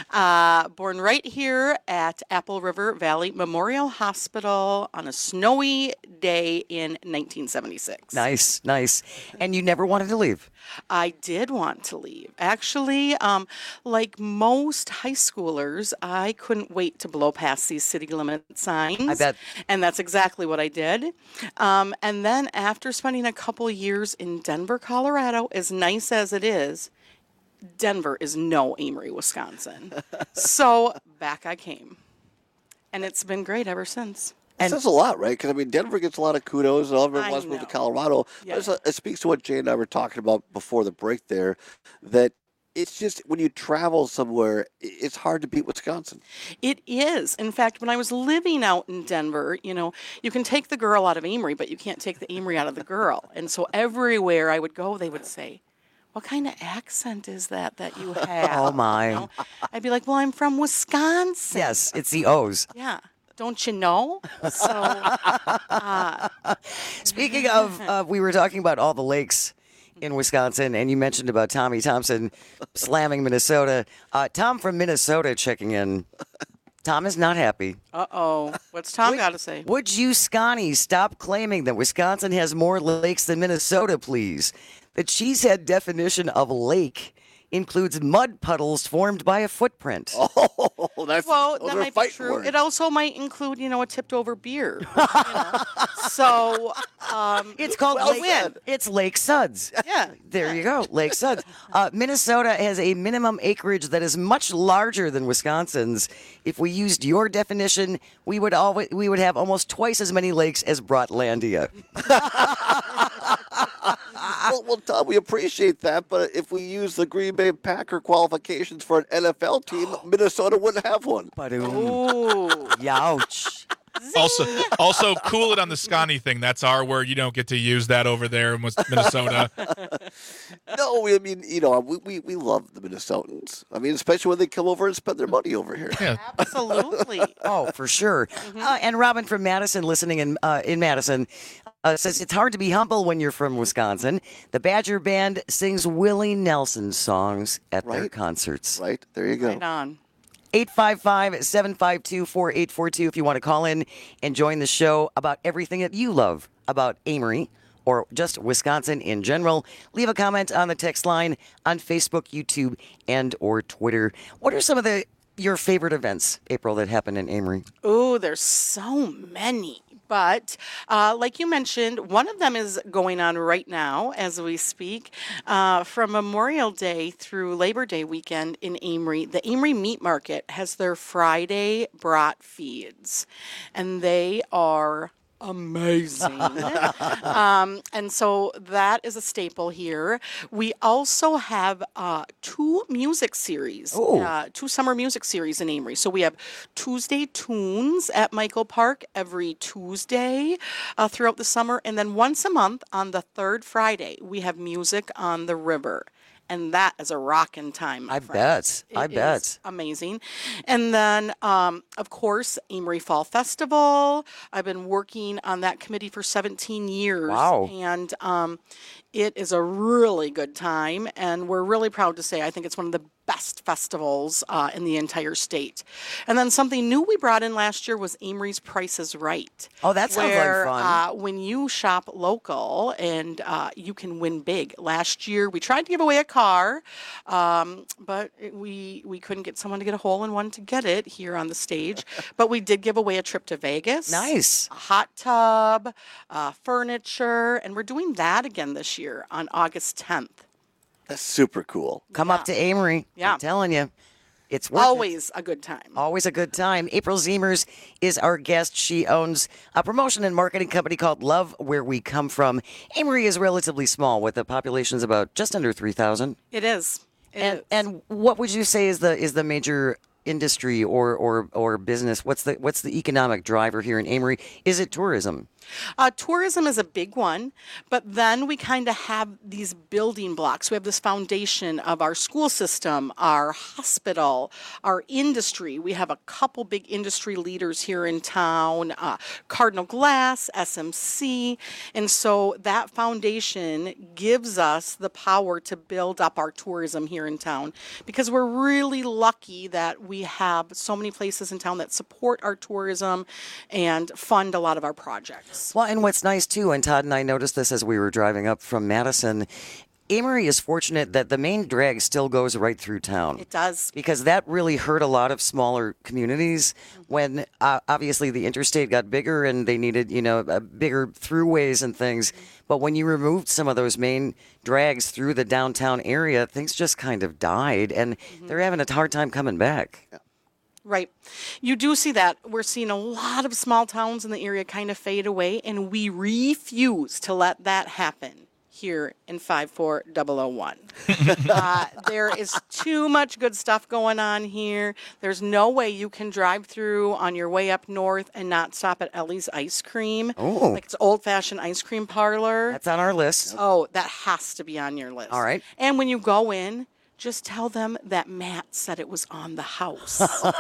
born right here at Apple River Valley Memorial Hospital on a snowy day in 1976. Nice. And you never wanted to leave? I did want to leave. Actually, like most high schoolers, I couldn't wait to blow past these city limit signs. I bet. And that's exactly what I did. And then after spending a couple years in Denver, Colorado, as nice as it is, Denver is no Amory, Wisconsin. So back I came. And it's been great ever since. It says a lot, right? Because, Denver gets a lot of kudos, and everyone wants to move to Colorado. Yeah. But it speaks to what Jane and I were talking about before the break there, that it's just when you travel somewhere, it's hard to beat Wisconsin. It is. In fact, when I was living out in Denver, you can take the girl out of Amory, but you can't take the Amory out of the girl. And so everywhere I would go, they would say, "What kind of accent is that you have?" Oh, my. I'd be like, "Well, I'm from Wisconsin." Yes, it's the O's. Yeah. Don't you know? So, speaking of, we were talking about all the lakes in Wisconsin, and you mentioned about Tommy Thompson slamming Minnesota. Tom from Minnesota checking in. Tom is not happy. Uh-oh. What's Tom got to say? Would you, Scotty, stop claiming that Wisconsin has more lakes than Minnesota, please? The Cheesehead definition of lake includes mud puddles formed by a footprint. Oh, that might be true. Word. It also might include, a tipped-over beer. So it's called It's Lake Suds. Yeah. There you go, Lake Suds. Minnesota has a minimum acreage that is much larger than Wisconsin's. If we used your definition, we would have almost twice as many lakes as Brotlandia. well, Tom, we appreciate that, but if we use the Green Bay Packer qualifications for an NFL team, Minnesota wouldn't have one. Ooh, youch. Also, cool it on the Scotty thing. That's our word. You don't get to use that over there in Minnesota. No, I mean, we love the Minnesotans. I mean, especially when they come over and spend their money over here. Yeah. Absolutely. Oh, for sure. And Robin from Madison, listening in Madison, says it's hard to be humble when you're from Wisconsin. The Badger Band sings Willie Nelson songs at their concerts. Right, there you go. Right on. 855-752-4842 if you want to call in and join the show about everything that you love about Amory or just Wisconsin in general. Leave a comment on the text line on Facebook, YouTube, and or Twitter. What are some of your favorite events, April, that happen in Amory? Oh, there's so many. But like you mentioned, one of them is going on right now as we speak. From Memorial Day through Labor Day weekend in Amory, the Amory Meat Market has their Friday brat feeds. And they are amazing. And so that is a staple here. We also have two music series, two summer music series in Amory. So we have Tuesday Tunes at Michael Park every Tuesday throughout the summer. And then once a month on the third Friday, we have Music on the River. And that is a rockin' time, my friends. I bet. Amazing. And then, of course, Amory Fall Festival. I've been working on that committee for 17 years. Wow. And it is a really good time. And we're really proud to say I think it's one of the best festivals in the entire state. And then something new we brought in last year was Amory's Price is Right. Oh, that sounds like fun. When you shop local and you can win big. Last year we tried to give away a car, but we couldn't get someone to get a hole-in-one to get it here on the stage. But we did give away a trip to Vegas. Nice. A hot tub, furniture, and we're doing that again this year on August 10th. That's super cool. Come up to Amory. Yeah. I'm telling you. It's worth always a good time. Always a good time. April Ziemers is our guest. She owns a promotion and marketing company called Love Where We Come From. Amory is relatively small with a population of about just under 3,000. It is. And what would you say is the major industry or business? What's the economic driver here in Amory? Is it tourism? Tourism is a big one, but then we kind of have these building blocks. We have this foundation of our school system, our hospital, our industry. We have a couple big industry leaders here in town, Cardinal Glass, SMC, and so that foundation gives us the power to build up our tourism here in town because we're really lucky that we have so many places in town that support our tourism and fund a lot of our projects. Well, and what's nice too, and Todd and I noticed this as we were driving up from Madison, Amory is fortunate that the main drag still goes right through town. It does. Because that really hurt a lot of smaller communities when obviously the interstate got bigger and they needed, bigger throughways and things. But when you removed some of those main drags through the downtown area, things just kind of died and they're having a hard time coming back. Yeah. Right. You do see that. We're seeing a lot of small towns in the area kind of fade away, and we refuse to let that happen here in 54001. There is too much good stuff going on here. There's no way you can drive through on your way up north and not stop at Ellie's Ice Cream. Oh. Like it's old-fashioned ice cream parlor. That's on our list. Oh, that has to be on your list. All right. And when you go in, just tell them that Matt said it was on the house.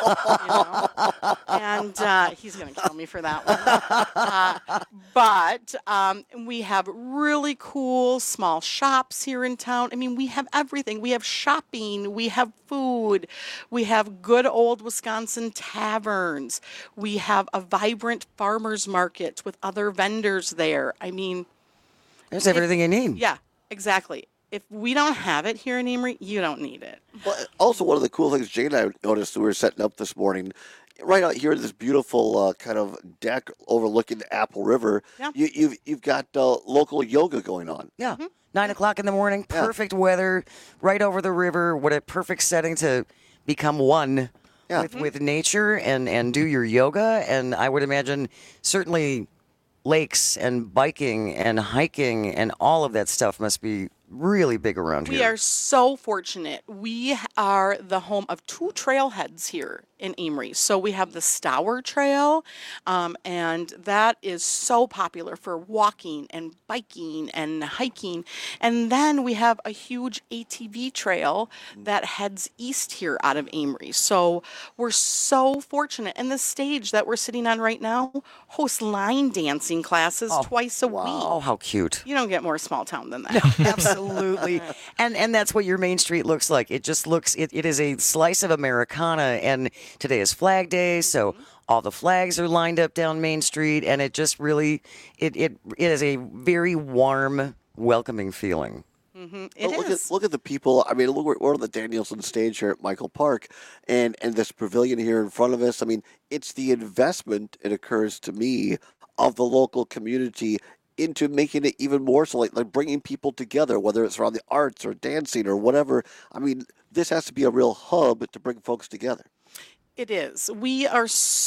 And he's going to kill me for that one. But we have really cool small shops here in town. I mean, we have everything. We have shopping. We have food. We have good old Wisconsin taverns. We have a vibrant farmer's market with other vendors there. I mean, there's everything you need. Yeah, exactly. If we don't have it here in Amory, you don't need it. Well, also, one of the cool things Jane and I noticed we were setting up this morning, right out here, this beautiful kind of deck overlooking the Apple River. Yeah. You've got local yoga going on. Yeah, 9 o'clock in the morning, perfect weather, right over the river. What a perfect setting to become one with nature and do your yoga. And I would imagine certainly lakes and biking and hiking and all of that stuff must be really big around here. We are so fortunate. We are the home of 2 trailheads here in Amory. So we have the Stour Trail, and that is so popular for walking and biking and hiking. And then we have a huge ATV trail that heads east here out of Amory. So we're so fortunate. And the stage that we're sitting on right now hosts line dancing classes twice a week. Oh, how cute. You don't get more small town than that. Absolutely. And that's what your Main Street looks like. It just looks, it is a slice of Americana. And today is Flag Day, so all the flags are lined up down Main Street. And it just really, it is a very warm, welcoming feeling. Look at the people. I mean, we're on the Danielson stage here at Michael Park, and this pavilion here in front of us. I mean, it's the investment, it occurs to me, of the local community into making it even more so, like bringing people together, whether it's around the arts or dancing or whatever. I mean, this has to be a real hub to bring folks together. It is. We are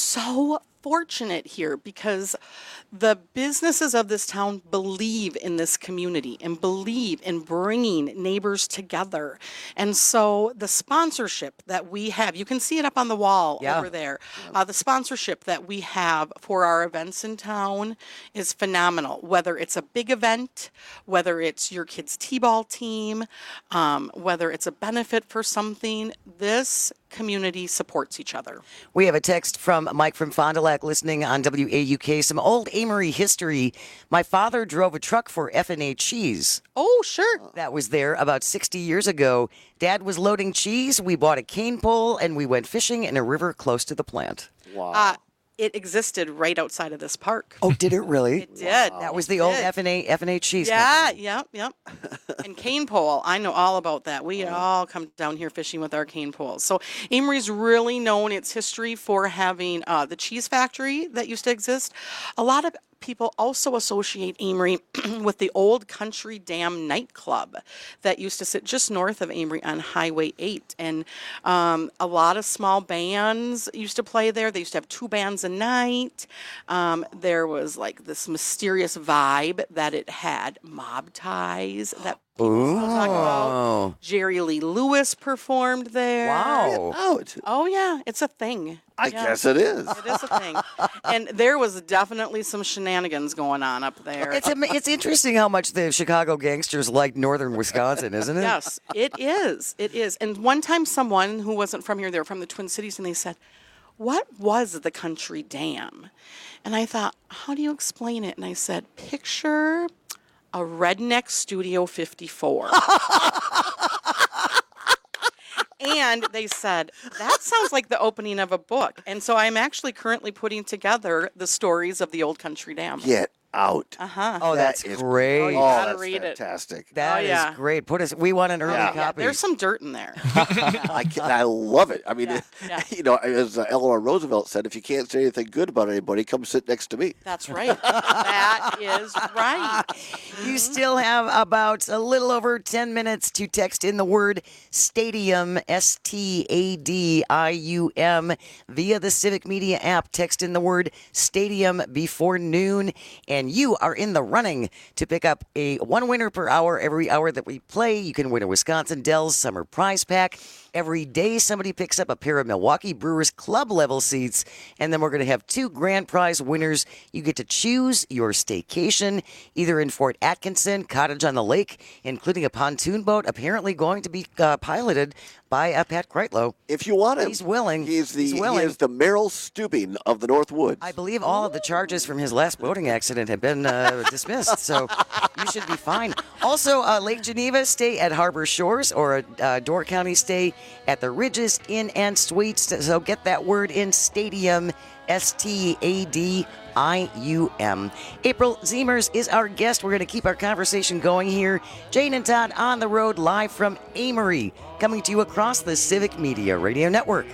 so fortunate here because the businesses of this town believe in this community and believe in bringing neighbors together. And so the sponsorship that we have, you can see it up on the wall over there. The sponsorship that we have for our events in town is phenomenal. Whether it's a big event, whether it's your kids' t-ball team, whether it's a benefit for something, this community supports each other. We have a text from Mike from Fond du Lac listening on WAUK. Some old Amory history. My father drove a truck for F&A Cheese. Oh, sure. That was there about 60 years ago. Dad was loading cheese. We bought a cane pole and we went fishing in a river close to the plant. Wow. It existed right outside of this park. Oh, did it really? It did. That was the old F&A Cheese. Yeah, yep. And cane pole, I know all about that. We all come down here fishing with our cane poles. So Amory's really known its history for having the cheese factory that used to exist. A lot of people also associate Amory with the Old Country Dam nightclub that used to sit just north of Amory on Highway 8. And a lot of small bands used to play there. They used to have 2 bands a night. There was like this mysterious vibe that it had, mob ties that people still talk about. Jerry Lee Lewis performed there. Wow. Oh, yeah. It's a thing. I guess it is. It is a thing. And there was definitely some shenanigans going on up there. It's interesting how much the Chicago gangsters like northern Wisconsin, isn't it? Yes, it is. It is. And one time someone who wasn't from here, they were from the Twin Cities, and they said, what was the Country Dam? And I thought, how do you explain it? And I said, picture a redneck Studio 54. And they said, that sounds like the opening of a book. And so I'm actually currently putting together the stories of the Old Country Dam. Get out. Oh, that's great. Oh, you gotta read fantastic. That is great. We want an early copy. There's some dirt in there. I love it. I mean, you know, as Eleanor Roosevelt said, if you can't say anything good about anybody, come sit next to me. That's right. That is right. You still have about a little over 10 minutes to text in the word stadium, STADIUM, via the Civic Media app. Text in the word stadium before noon, and you are in the running to pick up a 1 winner per hour. Every hour that we play, you can win a Wisconsin Dells Summer Prize Pack. Every day, somebody picks up a pair of Milwaukee Brewers club level seats, and then we're going to have 2 grand prize winners. You get to choose your staycation, either in Fort Atkinson, Cottage on the Lake, including a pontoon boat, apparently going to be piloted by Pat Kreitlow. If you want him, he's willing. He is the willing. Merrill Stubing of the North Woods. I believe all of the charges from his last boating accident have been dismissed, so you should be fine. Also, Lake Geneva, stay at Harbor Shores, or Door County, stay at the Ridges Inn and Suites. So get that word in, stadium, STADIUM. April Ziemers is our guest. We're going to keep our conversation going here. Jane and Todd on the road, live from Amory, coming to you across the Civic Media Radio Network.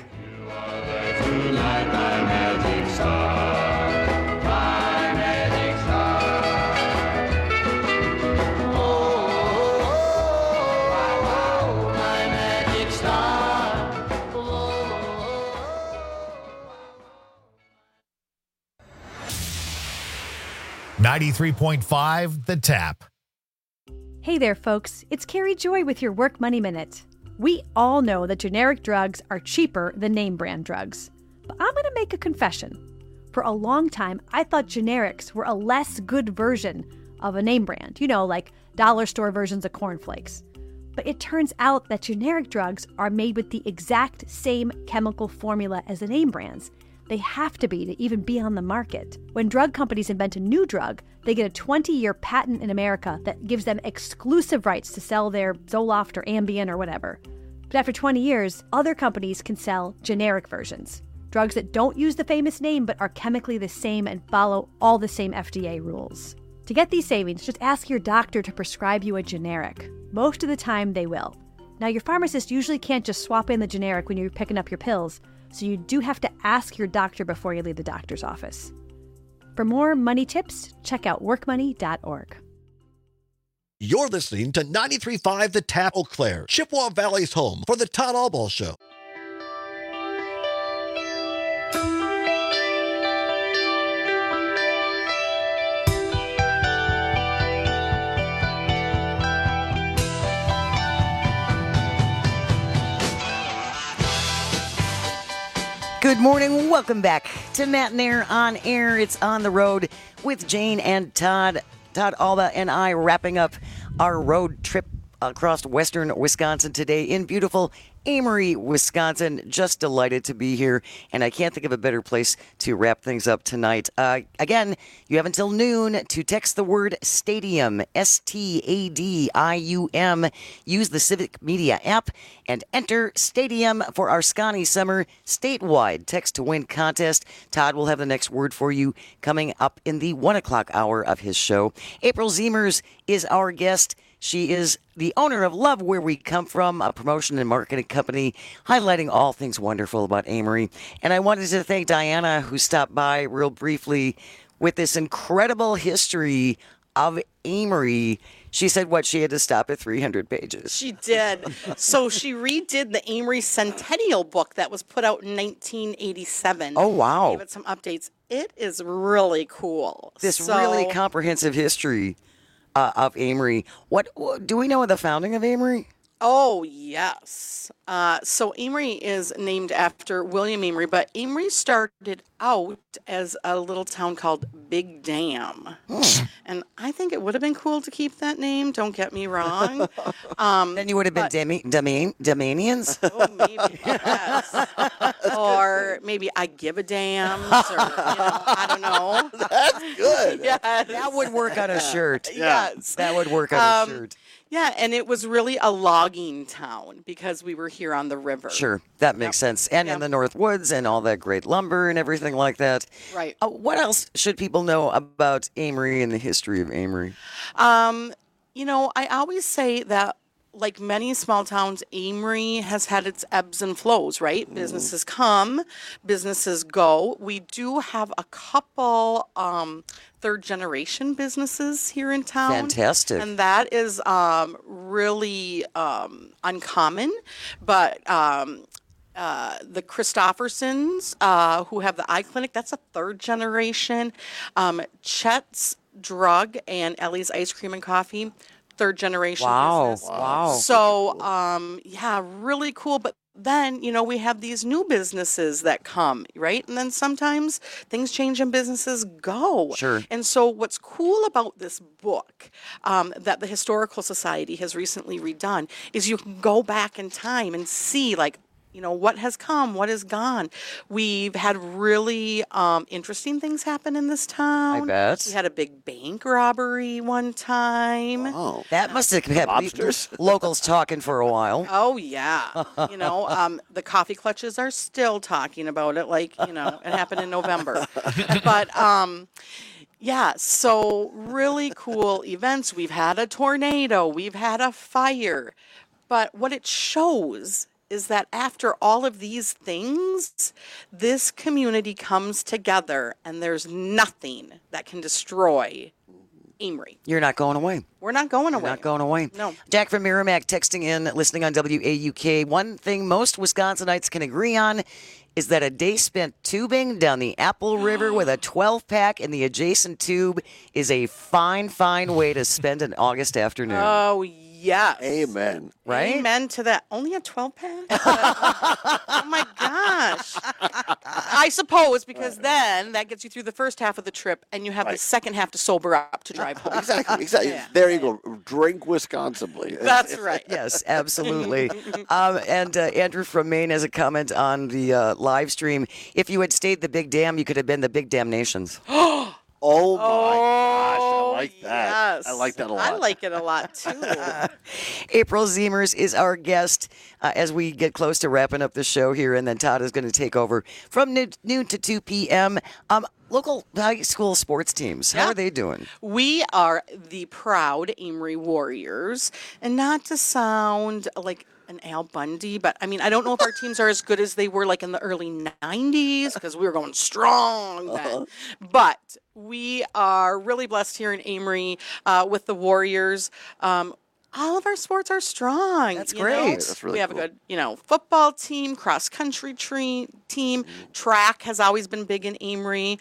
93.5 The Tap. Hey there, folks. It's Carrie Joy with your Work Money Minute. We all know that generic drugs are cheaper than name brand drugs. But I'm going to make a confession. For a long time, I thought generics were a less good version of a name brand, like dollar store versions of cornflakes. But it turns out that generic drugs are made with the exact same chemical formula as the name brands. They have to be to even be on the market. When drug companies invent a new drug, they get a 20-year patent in America that gives them exclusive rights to sell their Zoloft or Ambien or whatever. But after 20 years, other companies can sell generic versions. Drugs that don't use the famous name but are chemically the same and follow all the same FDA rules. To get these savings, just ask your doctor to prescribe you a generic. Most of the time, they will. Now, your pharmacist usually can't just swap in the generic when you're picking up your pills, so you do have to ask your doctor before you leave the doctor's office. For more money tips, check out workmoney.org. You're listening to 93.5 The Tap, Eau Claire, Chippewa Valley's home for the Todd Albaugh Show. Good morning. Welcome back to Matt and Air on Air. It's On the Road with Jane and Todd. Todd Albaugh and I wrapping up our road trip across western Wisconsin today in beautiful Amory, Wisconsin. Just delighted to be here, and I can't think of a better place to wrap things up tonight. Again, you have until noon to text the word stadium, STADIUM. Use the Civic Media app and enter stadium for our Scotty Summer statewide text to win contest. Todd will have the next word for you coming up in the 1 o'clock hour of his show. April Ziemers is our guest. She is the owner of Love Where We Come From, a promotion and marketing company highlighting all things wonderful about Amory. And I wanted to thank Diana, who stopped by real briefly with this incredible history of Amory. She said she had to stop at 300 pages. She did. So she redid the Amory Centennial book that was put out in 1987. Oh, wow. Gave it some updates. It is really cool. This really comprehensive history of Amory. What do we know of the founding of Amory? Oh, yes. So Amory is named after William Amory, but Amory started out as a little town called Big Dam. And I think it would have been cool to keep that name, don't get me wrong. Then you would have been Damanians? Oh, maybe, yes. Or maybe I Give a Damn, or, I don't know. That's good. Yes. That would work on a shirt. Yes. That would work on a shirt. Yeah, and it was really a logging town because we were here on the river. Sure, that makes sense. And in the North Woods and all that great lumber and everything like that. Right. What else should people know about Amory and the history of Amory? I always say that, like many small towns, Amory has had its ebbs and flows, right? Businesses come, businesses go. We do have a couple third-generation businesses here in town. Fantastic. And that is really uncommon. But the Christoffersons, who have the eye clinic, that's a third generation. Chet's Drug and Ellie's Ice Cream and Coffee, third generation business. Wow. So, really cool. But then, we have these new businesses that come, right? And then sometimes things change and businesses go. Sure. And so what's cool about this book that the Historical Society has recently redone is you can go back in time and see, what has come, what has gone. We've had really interesting things happen in this town. I bet. We had a big bank robbery one time. Oh, that must have kept locals talking for a while. Oh, yeah. The coffee clutches are still talking about it it happened in November. But, so really cool events. We've had a tornado. We've had a fire. But what it shows is that after all of these things, this community comes together and there's nothing that can destroy Amory. You're not going away. We're not going away. Not going away. No. Jack from Merrimack texting in, listening on WAUK. One thing most Wisconsinites can agree on is that a day spent tubing down the Apple River with a 12-pack in the adjacent tube is a fine, fine way to spend an August afternoon. Oh, yes. Amen. Right? Amen to that. Only a 12-pack? Oh, my gosh. I suppose, because then that gets you through the first half of the trip, and you have the second half to sober up to drive home. Exactly. Yeah. There you go. Drink Wisconsinly. That's right. Yes, absolutely. And Andrew from Maine has a comment on the live stream. If you had stayed the Big Dam, you could have been the Big Damnations. Oh, my gosh. I like that. Yes. I like that a lot. I like it a lot, too. April Ziemers is our guest as we get close to wrapping up the show here, and then Todd is going to take over from noon to 2 p.m. Local high school sports teams, how are they doing? We are the proud Amory Warriors, and not to sound like an Al Bundy, but I mean, I don't know if our teams are as good as they were like in the early 90s, because we were going strong then. But we are really blessed here in Amory with the Warriors. All of our sports are strong. That's you great. know? That's really we have cool. a good, football team, cross country team. Track has always been big in Amory.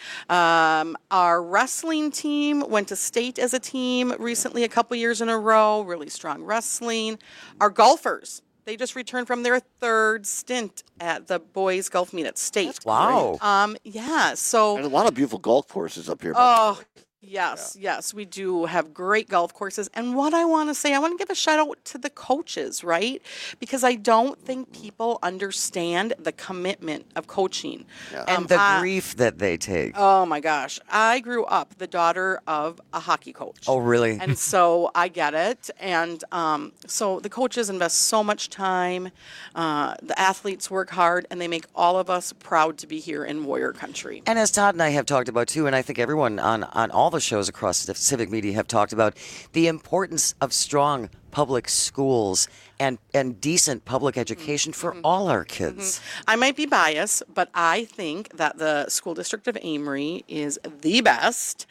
Our wrestling team went to state as a team recently, a couple years in a row. Really strong wrestling. Our golfers, they just returned from their third stint at the boys golf meet at state. Wow. Yeah. So There's a lot of beautiful golf courses up here. Oh, yes, we do have great golf courses. And what I want to say, I want to give a shout out to the coaches, right? Because I don't think people understand the commitment of coaching. And the grief that they take. Oh my gosh. I grew up the daughter of a hockey coach. Oh, really? And so I get it. And so the coaches invest so much time. The athletes work hard, and they make all of us proud to be here in Warrior Country. And as Todd and I have talked about too, and I think everyone on all the shows across the civic media have talked about, the importance of strong public schools and decent public education for all our kids. I might be biased, but I think that the school district of Amory is the best.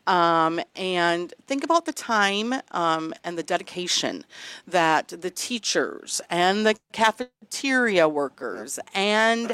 And think about the time and the dedication that the teachers and the cafeteria workers and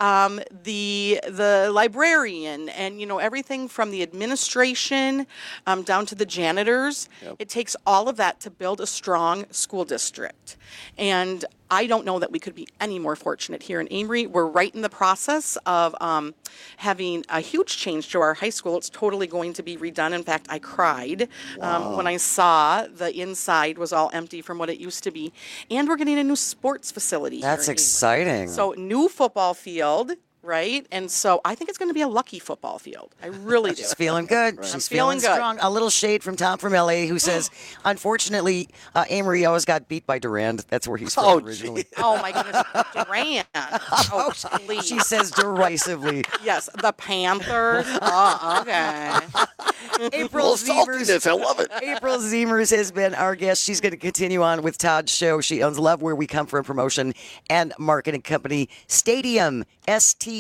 the librarian and everything from the administration down to the janitors. It takes all of that to build a strong school district. And I don't know that we could be any more fortunate here in Amory. We're right in the process of having a huge change to our high school. It's totally going to be redone. In fact, I cried when I saw the inside was all empty from what it used to be. And we're getting a new sports facility. That's here in exciting. Amory. So new football field. Right? And so I think it's going to be a lucky football field. I really do. She's feeling good. Right. She's feeling good. strong. A little shade from Tom from LA who says, unfortunately, Amory always got beat by Durand. That's where he's from originally. Oh, my goodness. Durant. Oh, please. She says derisively. Yes, the Panthers. Oh, okay. April Ziemers. I love it. April Ziemers has been our guest. She's going to continue on with Todd's show. She owns Love Where We Come From Promotion and Marketing Company. Stadium, STADIUM.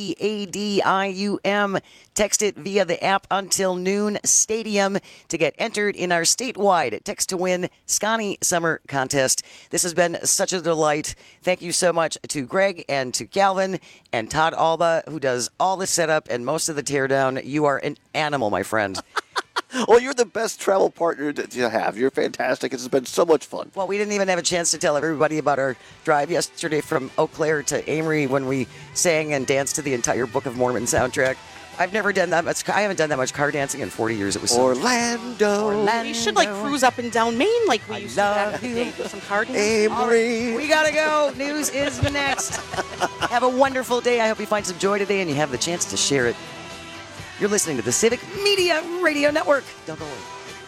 Text it via the app until noon. Stadium to get entered in our statewide Text to Win Scotty Summer Contest. This has been such a delight. Thank you so much to Greg and to Galvin and Todd Alba, who does all the setup and most of the teardown. You are an animal, my friend. Well, you're the best travel partner to have. You're fantastic. It's been so much fun. Well, we didn't even have a chance to tell everybody about our drive yesterday from Eau Claire to Amory when we sang and danced to the entire Book of Mormon soundtrack. I've never done that much. I haven't done that much car dancing in 40 years. It was Orlando. We should cruise up and down Maine like we used to back in the day with some car dancing. Amory. We gotta go. News is next. Have a wonderful day. I hope you find some joy today and you have the chance to share it. You're listening to the Civic Media Radio Network. Don't go away.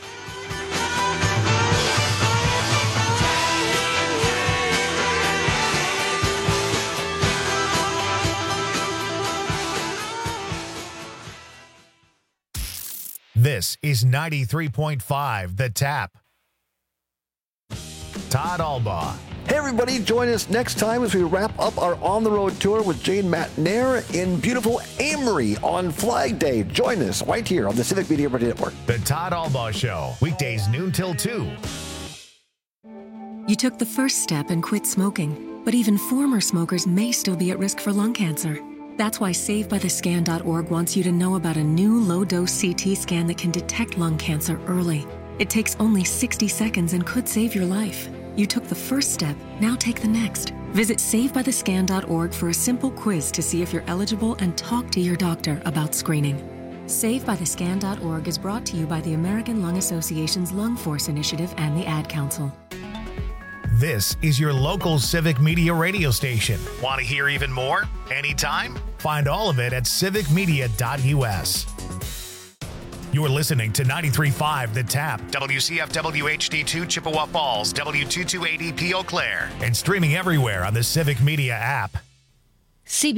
This is 93.5 The Tap. Todd Albaugh. everybody, join us next time as we wrap up our on-the-road tour with Jane Matt-Nair in beautiful Amory on Flag Day. Join us right here on the Civic Media Radio Network. The Todd Albaugh Show, weekdays noon till 2. You took the first step and quit smoking, but even former smokers may still be at risk for lung cancer. That's why SaveByTheScan.org wants you to know about a new low-dose CT scan that can detect lung cancer early. It takes only 60 seconds and could save your life. You took the first step, now take the next. Visit SaveByTheScan.org for a simple quiz to see if you're eligible and talk to your doctor about screening. SaveByTheScan.org is brought to you by the American Lung Association's Lung Force Initiative and the Ad Council. This is your local Civic Media radio station. Want to hear even more? Anytime? Find all of it at civicmedia.us. You're listening to 93.5 The Tap, WCFW HD2 Chippewa Falls, W228EP Eau Claire, and streaming everywhere on the Civic Media app.